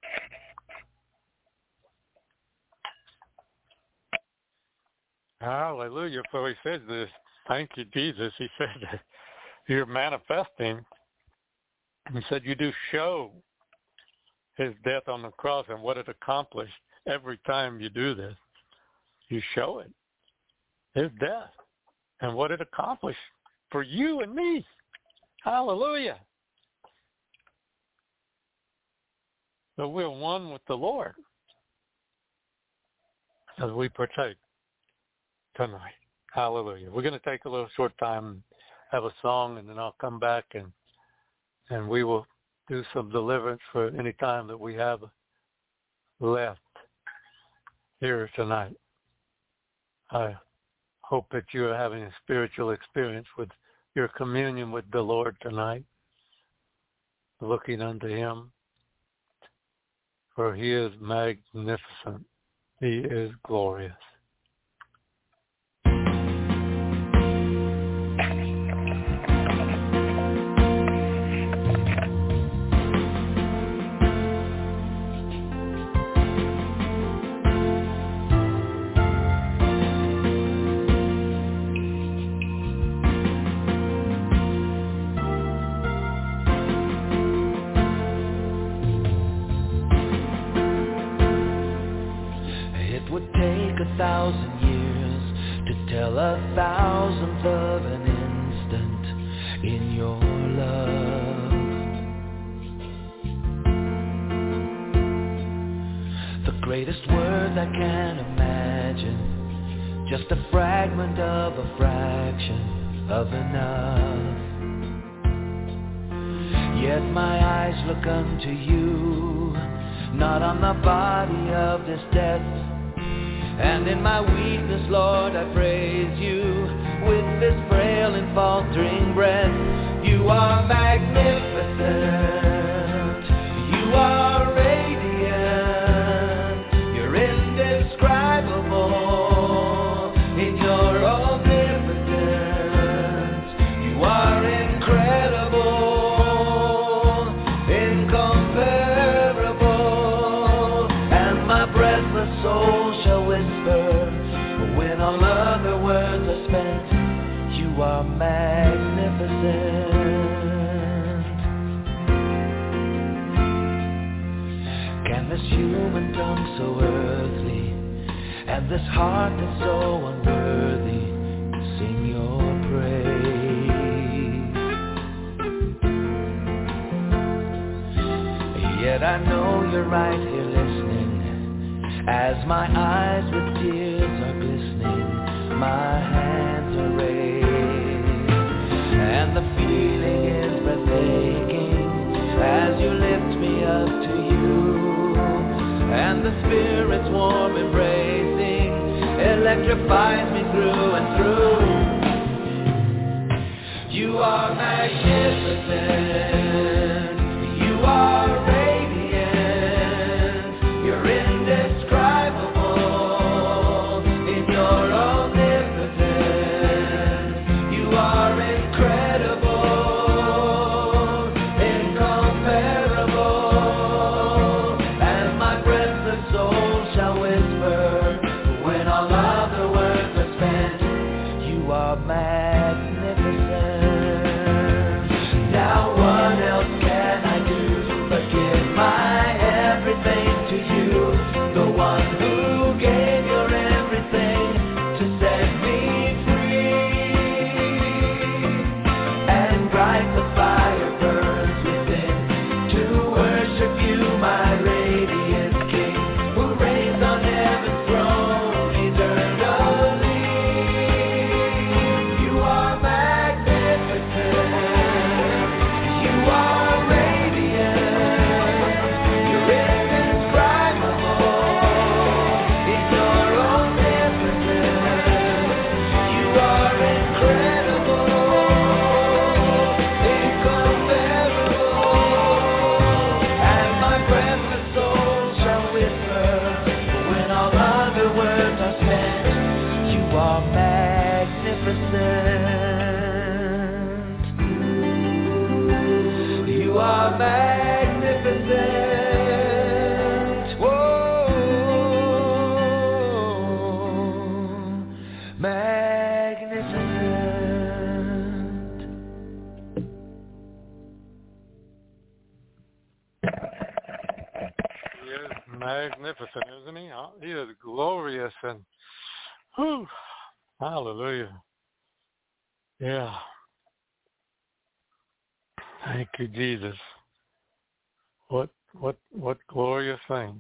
B: Hallelujah. So he says this. Thank you, Jesus. He said, you're manifesting. He said, you do show his death on the cross and what it accomplished. Every time you do this, you show it. His death and what it accomplished for you and me. Hallelujah. So we're one with the Lord as we partake tonight. Hallelujah. We're going to take a little short time, have a song, and then I'll come back and and we will do some deliverance for any time that we have left here tonight. I hope that you're having a spiritual experience with your communion with the Lord tonight, looking unto him, for he is magnificent. He is glorious.
A: Thousand years to tell a thousandth of an instant in your love. The greatest words I can imagine, just a fragment of a fraction of enough. Yet my eyes look unto you, not on the body of this death. And in my weakness, Lord, I praise you with this frail and faltering breath. You are magnificent. You are radiant. You're indescribable in your omnipotence. You are incredible, incomparable. And my breathless soul shall whisper, when all other words are spent, you are magnificent. Can this human tongue so earthly, and this heart that's so unworthy, sing your praise? Yet I know you're right here listening, as my eyes with tears are glistening, my hands are raised, and the feeling is breathtaking as you lift me up to you, and the Spirit's warm embracing electrifies me through and through. You are magnificent. You are radiant. You're indescribable in your omnipotence. You are incredible, incomparable. And my breathless soul shall whisper, when all other words are spent, you are magnificent. Now what else can I do but give my everything to you, the one who gave your everything to set me free? And bright the fire burns within to worship you, my radiant King, who reigns on heaven's throne eternally. You are magnificent. You are radiant. You're indescribable in your omnipotence. You are incredible, incomparable. And my breathless soul shall whisper, when all other words are spent, you are magnificent. You are magnificent. Whoa, magnificent.
B: He is magnificent, isn't he? Oh, he is glorious, and whew, hallelujah. Yeah. Thank you, Jesus. What What what glorious thing.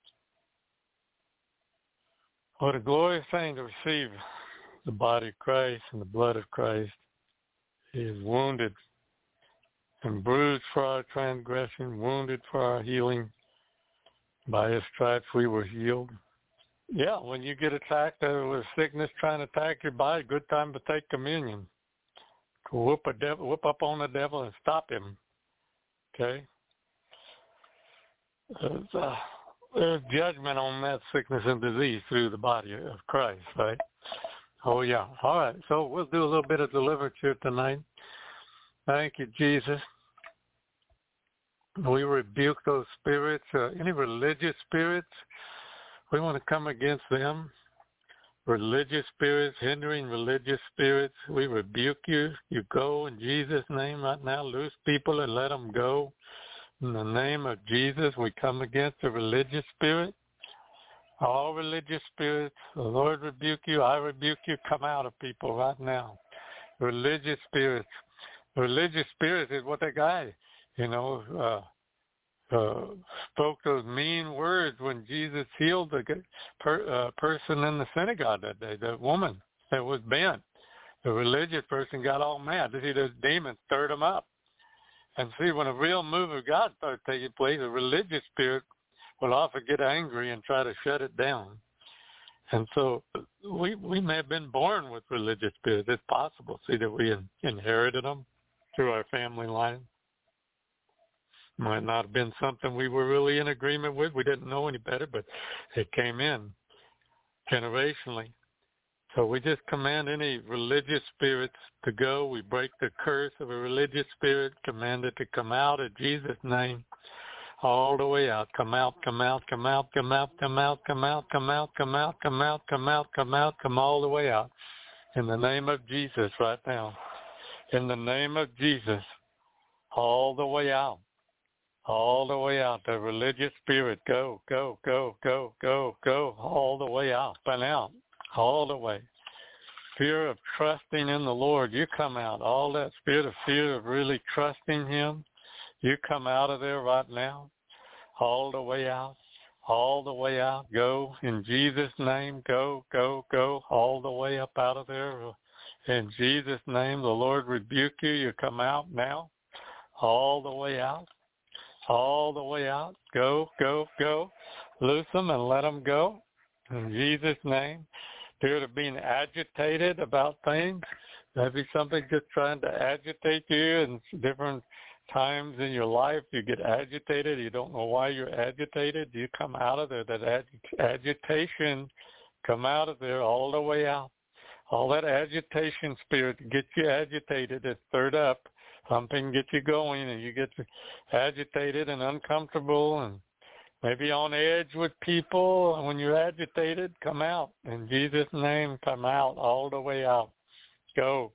B: What a glorious thing to receive the body of Christ and the blood of Christ. He is wounded and bruised for our transgression, wounded for our healing. By his stripes we were healed. Yeah, when you get attacked uh, with sickness trying to attack your body, good time to take communion. To whoop a devil, whoop up on the devil and stop him. Okay? There's, uh, there's judgment on that sickness and disease through the body of Christ, right? Oh, yeah. All right, so we'll do a little bit of deliverance here tonight. Thank you, Jesus. We rebuke those spirits, uh, any religious spirits. We want to come against them. Religious spirits, hindering religious spirits. We rebuke you. You go in Jesus' name right now. Loose people and let them go. In the name of Jesus, we come against the religious spirit. All religious spirits, the Lord rebuke you. I rebuke you. Come out of people right now. Religious spirits. Religious spirits is what that guy, you know, uh, uh, spoke those mean words when Jesus healed the per, uh, person in the synagogue that day, the woman that was bent. The religious person got all mad. See, those demons stirred them up. And see, when a real move of God starts taking place, a religious spirit will often get angry and try to shut it down. And so we we may have been born with religious spirits. It's possible, see, that we in, inherited them through our family line. Might not have been something we were really in agreement with. We didn't know any better, but it came in generationally. So we just command any religious spirits to go. We break the curse of a religious spirit, command it to come out in Jesus' name, all the way out. Come out, come out, come out, come out, come out, come out, come out, come out, come out, come out, come out, come all the way out. In the name of Jesus right now. In the name of Jesus, all the way out. All the way out. The religious spirit, go, go, go, go, go, go, all the way out and out. All the way. Fear of trusting in the Lord, you come out. All that spirit of fear of really trusting him, you come out of there right now. All the way out. All the way out. Go in Jesus' name. Go, go, go. All the way up out of there. In Jesus' name, the Lord rebuke you. You come out now. All the way out. All the way out. Go, go, go. Loose them and let them go. In Jesus' name. Spirit of being agitated about things. Maybe something just trying to agitate you in different times in your life. You get agitated. You don't know why you're agitated. You come out of there. That ag- agitation, come out of there all the way out. All that agitation spirit gets you agitated. It's stirred up. Something gets you going and you get agitated and uncomfortable and maybe on edge with people. And when you're agitated, come out. In Jesus' name, come out all the way out. Go.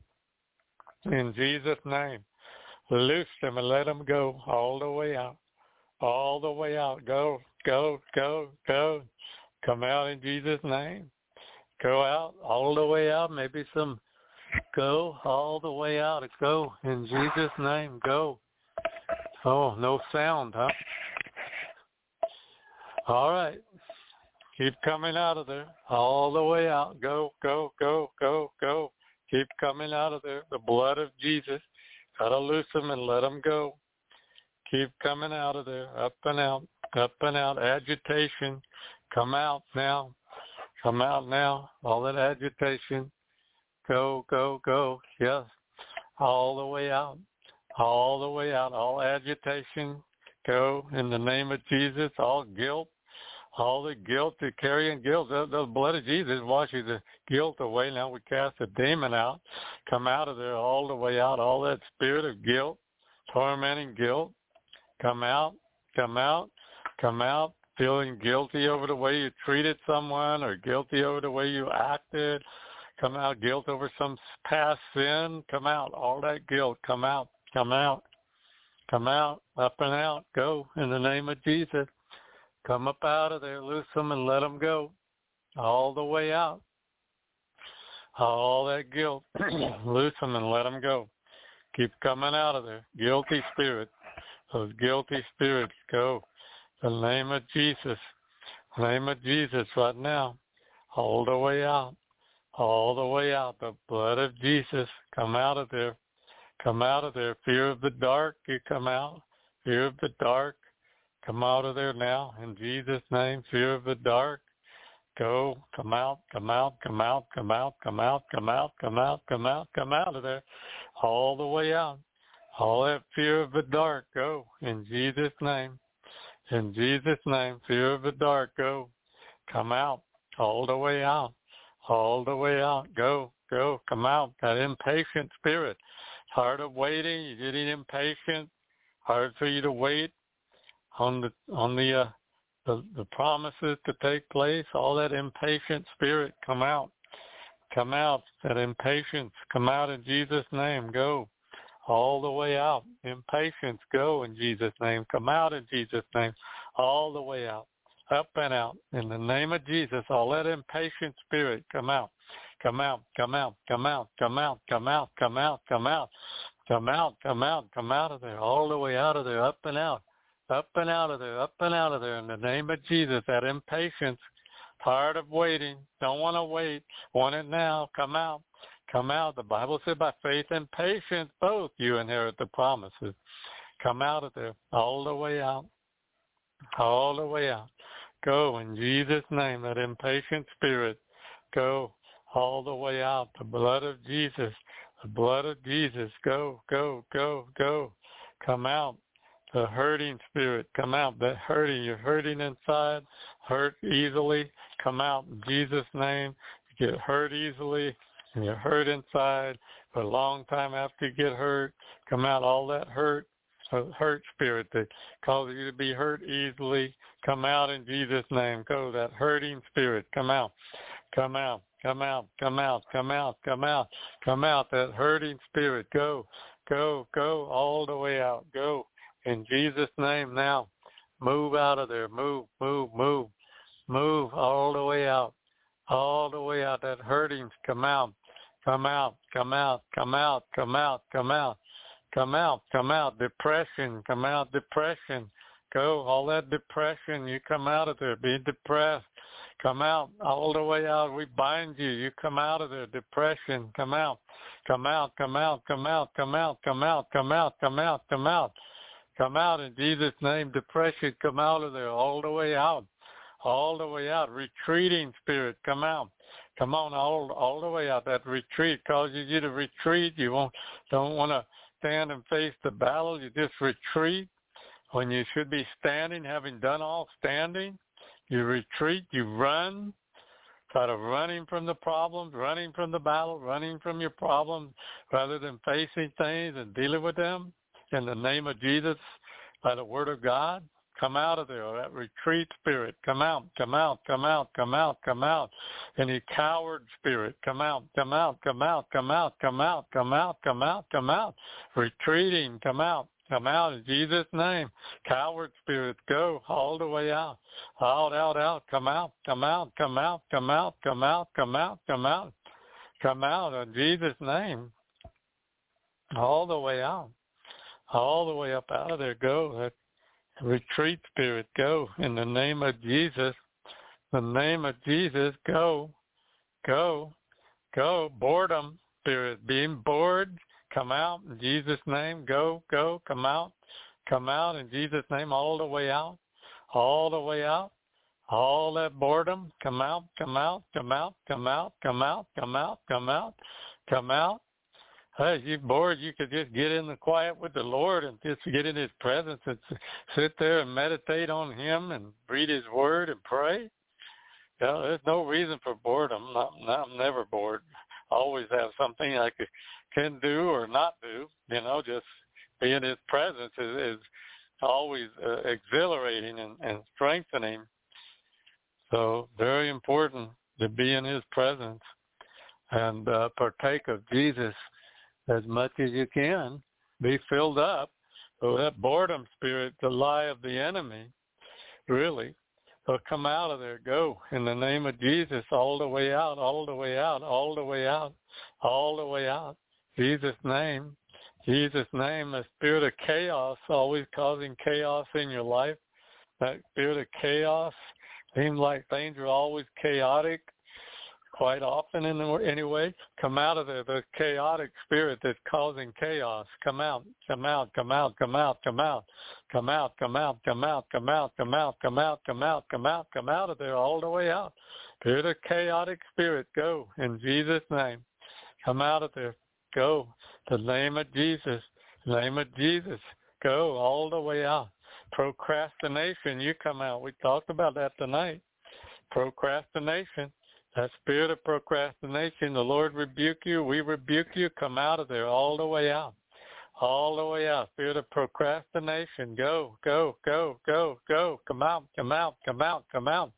B: In Jesus' name. Loose them and let them go all the way out. All the way out. Go, go, go, go. Come out in Jesus' name. Go out all the way out. Maybe some go all the way out. Go in Jesus' name. Go. Oh, no sound, huh? All right. Keep coming out of there. All the way out. Go, go, go, go, go. Keep coming out of there. The blood of Jesus. Got to loose them and let them go. Keep coming out of there. Up and out. Up and out. Agitation. Come out now. Come out now. All that agitation. Go, go, go. Yes. All the way out. All the way out. All agitation. Go in the name of Jesus. All guilt. All the guilt, you're carrying guilt. The, the blood of Jesus washes the guilt away. Now we cast the demon out. Come out of there all the way out. All that spirit of guilt, tormenting guilt. Come out, come out, come out. Feeling guilty over the way you treated someone or guilty over the way you acted. Come out, guilt over some past sin. Come out, all that guilt. Come out, come out, come out, up and out. Go in the name of Jesus. Come up out of there, loose them and let them go. All the way out. All that guilt, loose them and let them go. Keep coming out of there. Guilty spirits. Those guilty spirits, go. The name of Jesus. The name of Jesus right now. All the way out. All the way out. The blood of Jesus. Come out of there. Come out of there. Fear of the dark, you come out. Fear of the dark. Come out of there now. In Jesus' name, fear of the dark. Go, come out, come out, come out, come out, come out, come out, come out, come out, come out of there. All the way out. All that fear of the dark, go. In Jesus' name. In Jesus' name, fear of the dark, go. Come out. All the way out. All the way out. Go, go, come out. That impatient spirit. Tired of waiting. You're getting impatient. Hard for you to wait on the on the uh, the, the promises to take place. All that impatient spirit, come out. Come out. That impatience, come out in Jesus' name. Go. All the way out. Impatience, go in Jesus' name. Come out in Jesus' name. All the way out. Up and out. In the name of Jesus, all that impatient spirit, come out. Come out, come out, come out, come out, come out, come out, come out, come out, come out, come out of there, all the way out of there, up and out, up and out of there, up and out of there, in the name of Jesus, that impatience, tired of waiting, don't want to wait, want it now, come out, come out. The Bible said by faith and patience, both you inherit the promises. Come out of there, all the way out, all the way out. Go in Jesus' name, that impatient spirit, go. All the way out, the blood of Jesus, the blood of Jesus, go, go, go, go, come out, the hurting spirit, come out, that hurting, you're hurting inside, hurt easily, come out in Jesus' name, you get hurt easily, and you're hurt inside for a long time after you get hurt, come out, all that hurt, hurt spirit that causes you to be hurt easily, come out in Jesus' name, go, that hurting spirit, come out, come out. Come out, come out, come out, come out, come out, that hurting spirit, go, go, go, all the way out, go, in Jesus' name now, move out of there, move, move, move, move all the way out, all the way out, that hurting, come out, come out, come out, come out, come out, come out, come out, come out, depression, come out, depression, go, all that depression, you come out of there, be depressed. Come out, all the way out. We bind you. You come out of there. Depression, come out. Come out, come out, come out, come out, come out, come out, come out, come out. Come out in Jesus' name. Depression, come out of there. All the way out. All the way out. Retreating spirit, come out. Come on, all all the way out. That retreat causes you to retreat. You won't don't want to stand and face the battle. You just retreat when you should be standing, having done all standing. You retreat, you run, try to running from the problems, running from the battle, running from your problems, rather than facing things and dealing with them. In the name of Jesus, by the word of God, come out of there, that retreat spirit, come out, come out, come out, come out, come out. Any coward spirit, come out, come out, come out, come out, come out, come out, come out, come out. Retreating, come out. Come out in Jesus' name. Coward spirits, go all the way out. Out, out, out. Come out, come out, come out, come out, come out, come out, come out. Come out in Jesus' name. All the way out. All the way up out of there. Go. That retreat spirit, go in the name of Jesus. The name of Jesus, go. Go. Go. Boredom spirit, being bored. Come out in Jesus' name. Go, go, come out. Come out in Jesus' name all the way out. All the way out. All that boredom. Come out, come out, come out, come out, come out, come out, come out, come out. Hey, if you're bored, you could just get in the quiet with the Lord and just get in His presence and sit there and meditate on Him and read His Word and pray. You know, there's no reason for boredom. I'm, I'm never bored. I always have something I could, can do or not do. You know, just be in His presence is, is always uh, exhilarating and, and strengthening. So very important to be in His presence and uh, partake of Jesus as much as you can. Be filled up. So that boredom spirit, the lie of the enemy, really. So come out of there. Go in the name of Jesus all the way out, all the way out, all the way out, all the way out. Jesus' name. Jesus' name, the spirit of chaos, always causing chaos in your life. that spirit of chaos. Seems like things are always chaotic, quite often in the, anyway. Come out of there, the chaotic spirit that's causing chaos. Come out, come out, come out, come out, come out, come out, come out, come out, come out, come out, come out, come out, come out, come out of there all the way out. Spirit of chaotic spirit, go in Jesus' name. Come out of there. Go. The name of Jesus. The name of Jesus. Go all the way out. Procrastination, you come out. We talked about that tonight. Procrastination. That spirit of procrastination, the Lord rebuke you. We rebuke you. Come out of there all the way out. All the way out. Spirit of procrastination. Go, go, go, go, go. Come out, come out, come out, come out.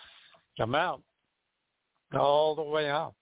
B: Come out. All the way out.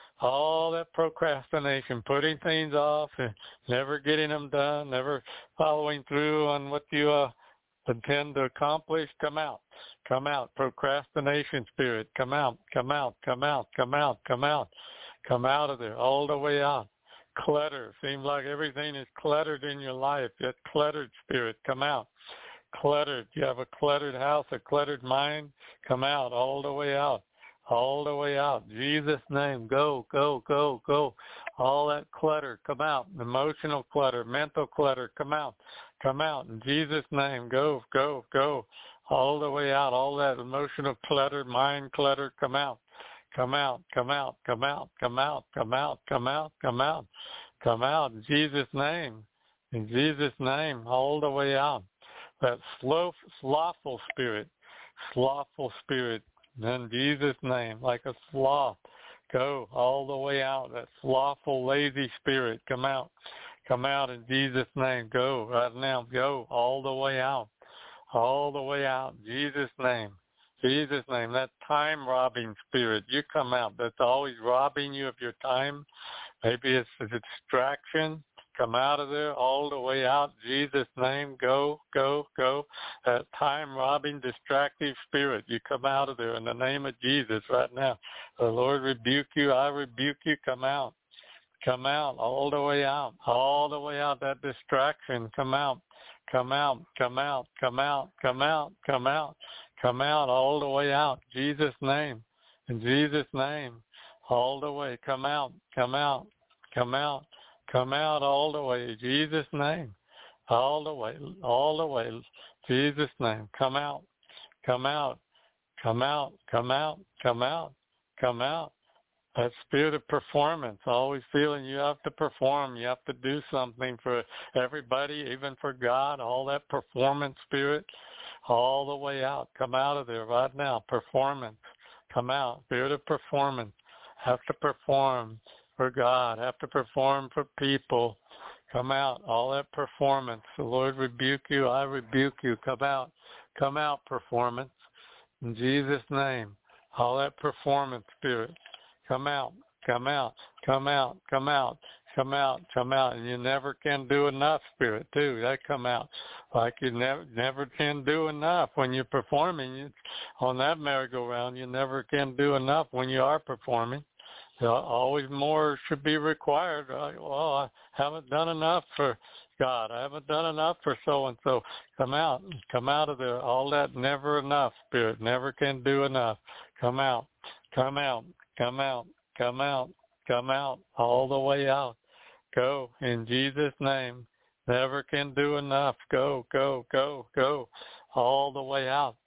B: All that procrastination, putting things off, and never getting them done, never following through on what you uh, intend to accomplish, come out. Come out. Procrastination spirit, come out, come out, come out, come out, come out. Come out of there, all the way out. Clutter. Seems like everything is cluttered in your life. That cluttered spirit, come out. Cluttered. You have a cluttered house, a cluttered mind, come out, all the way out. All the way out. Jesus' name. Go, go, go, go. All that clutter, come out. Emotional clutter, mental clutter, come out. Come out. In Jesus' name. Go, go, go. All the way out. All that emotional clutter, mind clutter, come out. Come out, come out, come out, come out, come out, come out, come out. Come out. In Jesus' name. In Jesus' name. All the way out. That slow, slothful spirit. Slothful spirit. In Jesus' name, like a sloth, go all the way out. That slothful, lazy spirit, come out. Come out in Jesus' name. Go right now. Go all the way out. All the way out. Jesus' name. Jesus' name. That time-robbing spirit, you come out. That's always robbing you of your time. Maybe it's a distraction. Come out of there all the way out. Jesus' name, go, go, go. That time-robbing, distractive spirit, you come out of there in the name of Jesus right now. The Lord rebuke you. I rebuke you. Come out. Come out all the way out. All the way out. That distraction, come out. Come out. Come out. Come out. Come out. Come out. Come out all the way out. Jesus' name. In Jesus' name. All the way. Come out. Come out. Come out. Come out all the way, Jesus' name. All the way, all the way, Jesus' name. Come out, come out, come out, come out, come out, come out. That spirit of performance, always feeling you have to perform, you have to do something for everybody, even for God, all that performance spirit, all the way out. Come out of there right now, performance. Come out, spirit of performance. Have to perform for God, have to perform for people. Come out, all that performance. The Lord rebuke you, I rebuke you. Come out, come out, performance. In Jesus' name, all that performance spirit. Come out, come out, come out, come out, come out, come out. And you never can do enough spirit too. That come out. Like you never never can do enough when you're performing. You, on that merry-go-round, you never can do enough when you are performing. So always more should be required. Well, I haven't done enough for God. I haven't done enough for so-and-so. Come out. Come out of there. All that never enough spirit. Never can do enough. Come out. Come out. Come out. Come out. Come out. All the way out. Go. In Jesus' name. Never can do enough. Go, go, go, go. All the way out.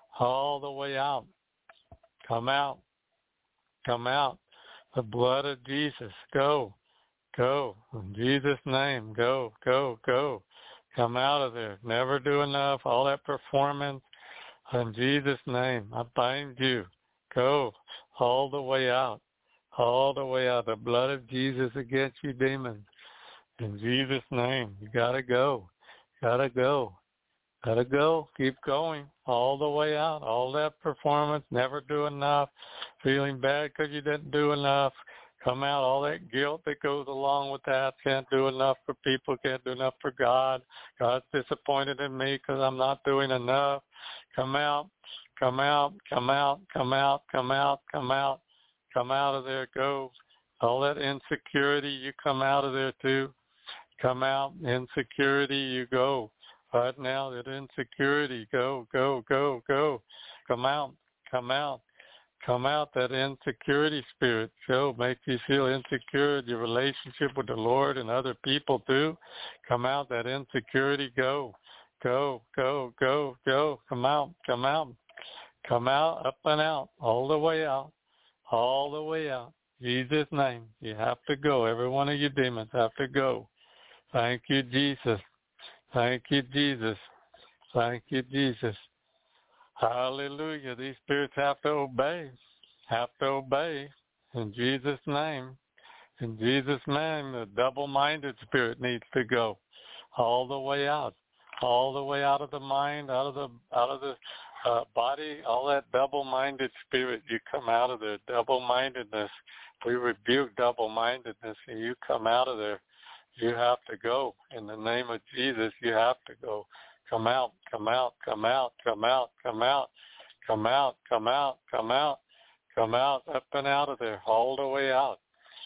B: All the way out. Come out. Come out. The blood of Jesus. Go. Go. In Jesus' name. Go. Go. Go. Come out of there. Never do enough. All that performance. In Jesus' name. I bind you. Go. All the way out. All the way out. The blood of Jesus against you, demons. In Jesus' name. You gotta go. Gotta go. Gotta go. Keep going. All the way out. All that performance. Never do enough. Feeling bad because you didn't do enough. Come out. All that guilt that goes along with that. Can't do enough for people. Can't do enough for God. God's disappointed in me because I'm not doing enough. Come out. Come out. Come out. Come out. Come out. Come out. Come out of there. Go. All that insecurity, you come out of there too. Come out. Insecurity, you go. Right now, that insecurity, go, go, go, go. Come out, come out, come out, that insecurity spirit. Go, make you feel insecure in your relationship with the Lord and other people too. Come out, that insecurity, go, go, go, go, go. Come out, come out, come out, up and out, all the way out, all the way out. Jesus' name, you have to go. Every one of you demons have to go. Thank you, Jesus. Thank you, Jesus. Thank you, Jesus. Hallelujah. These spirits have to obey. Have to obey. In Jesus' name. In Jesus' name, the double-minded spirit needs to go all the way out. All the way out of the mind, out of the out of the uh, body, all that double-minded spirit, you come out of there. Double-mindedness. We rebuke double-mindedness, and you come out of there. You have to go. In the name of Jesus, you have to go. Come out, come out, come out, come out, come out, come out, come out, come out, come out, up and out of there, all the way out,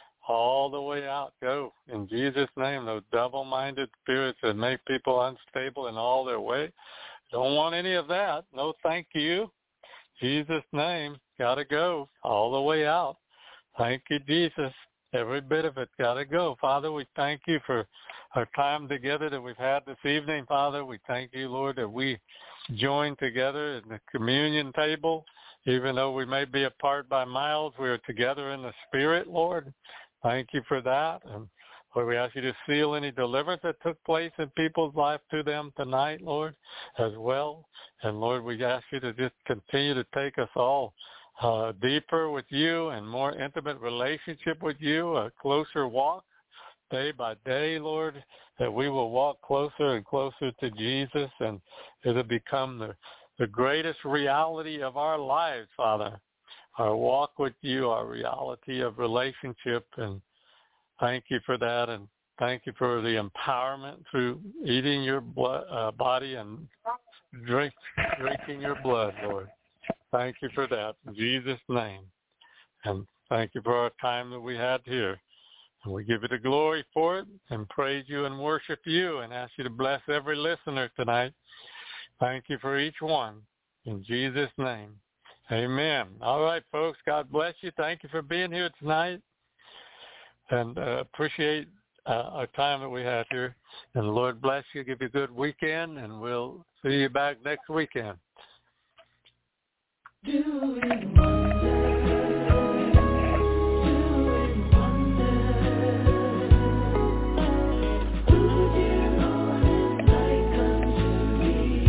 B: all the way out. Go. In Jesus' name, those double-minded spirits that make people unstable in all their way. Don't want any of that. No, thank you. Jesus' name, got to go all the way out. Thank you, Jesus. Every bit of it's got to go. Father, we thank you for our time together that we've had this evening, Father. We thank you, Lord, that we join together at the communion table. Even though we may be apart by miles, we are together in the Spirit, Lord. Thank you for that. And Lord, we ask you to seal any deliverance that took place in people's life to them tonight, Lord, as well. And Lord, we ask you to just continue to take us all Uh, deeper with you and more intimate relationship with you, a closer walk day by day, Lord, that we will walk closer and closer to Jesus, and it'll become the, the greatest reality of our lives, Father, our walk with you, our reality of relationship. And thank you for that, and thank you for the empowerment through eating your blood, uh, body and drink, drinking your blood, Lord. Thank you for that, in Jesus' name. And thank you for our time that we had here. And we give you the glory for it and praise you and worship you and ask you to bless every listener tonight. Thank you for each one. In Jesus' name, amen. All right, folks, God bless you. Thank you for being here tonight. And uh, appreciate uh, our time that we had here. And the Lord bless you, give you a good weekend, and we'll see you back next weekend.
A: Doing wonders, doing wonders. Who dear Lord is like unto thee?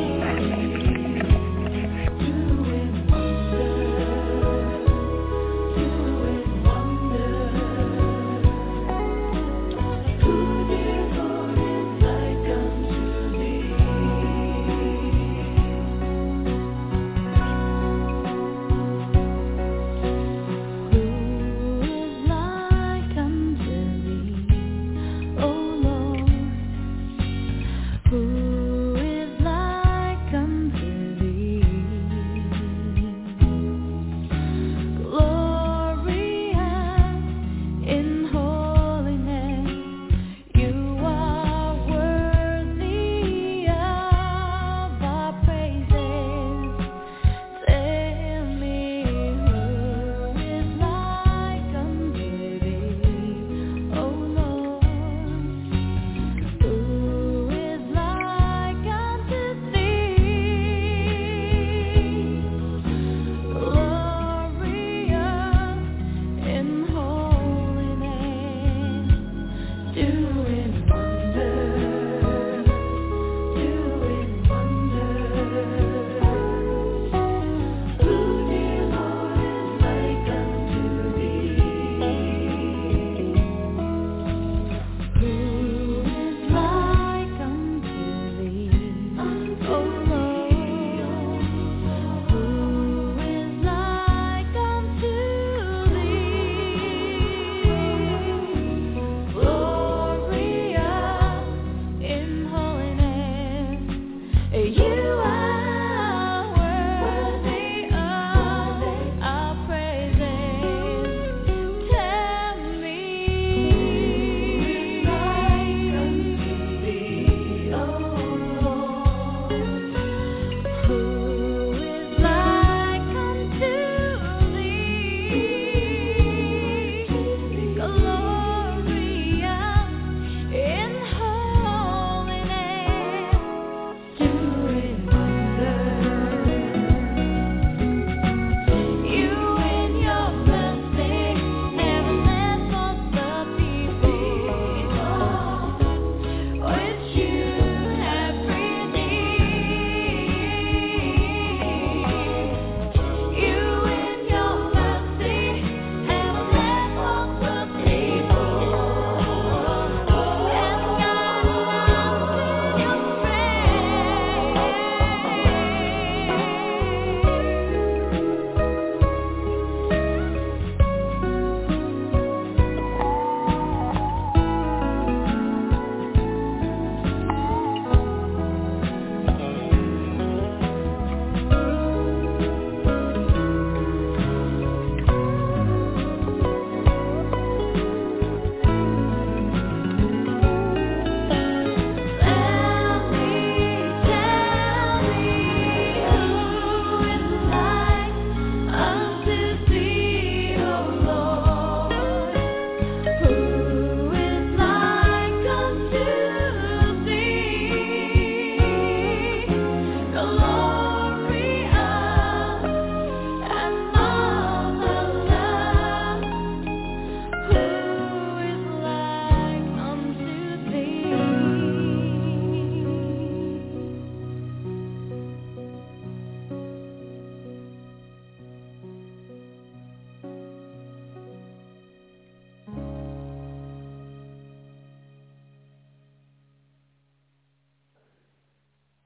A: Doing wonders, doing wonders. Who dear Lord is like unto thee?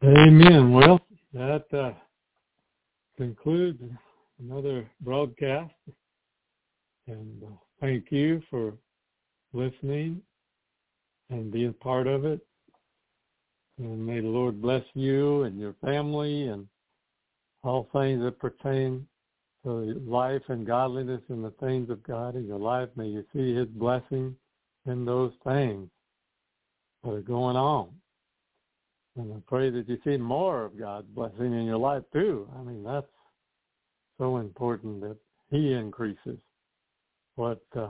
B: Amen. Well, that uh, concludes another broadcast. And uh, thank you for listening and being part of it. And may the Lord bless you and your family and all things that pertain to life and godliness and the things of God in your life. May you see his blessing in those things that are going on. And I pray that you see more of God's blessing in your life too. I mean, that's so important that he increases. What, uh,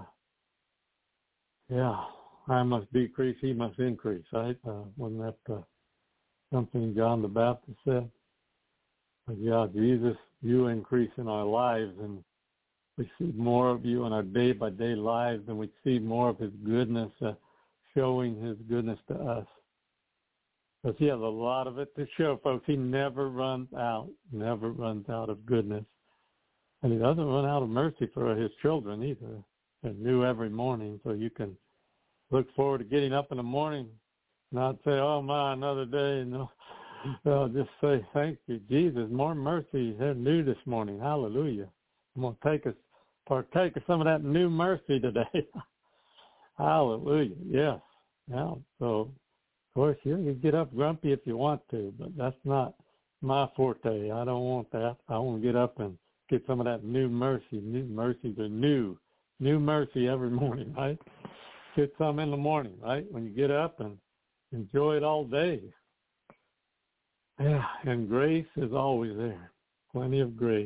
B: yeah, I must decrease, he must increase, right? Uh, wasn't that uh, something John the Baptist said? But yeah, Jesus, you increase in our lives, and we see more of you in our day-by-day lives, and we see more of his goodness, uh, showing his goodness to us. Because he has a lot of it to show, folks. He never runs out, never runs out of goodness. And he doesn't run out of mercy for his children either. They're new every morning, so you can look forward to getting up in the morning, not say, oh, my, another day. No, no just say, thank you, Jesus. More mercy. They're new this morning. Hallelujah. I'm going to take us, partake of some of that new mercy today. Hallelujah. Yes. Yeah. So, of course, you can get up grumpy if you want to, but that's not my forte. I don't want that. I want to get up and get some of that new mercy. New mercies are new. New mercy every morning, right? Get some in the morning, right? When you get up and enjoy it all day. Yeah, and grace is always there. Plenty of grace.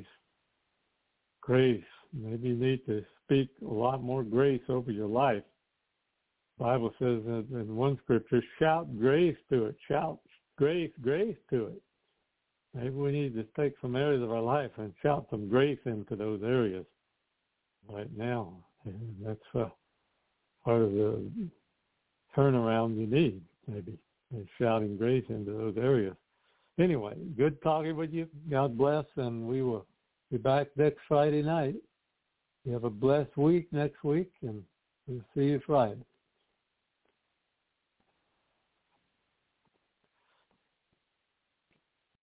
B: Grace. Maybe you need to speak a lot more grace over your life. The Bible says in one scripture, shout grace to it. Shout grace, grace to it. Maybe we need to take some areas of our life and shout some grace into those areas right now. And that's uh, part of the turnaround you need, maybe, is shouting grace into those areas. Anyway, good talking with you. God bless, and we will be back next Friday night. You have a blessed week next week, and we'll see you Friday.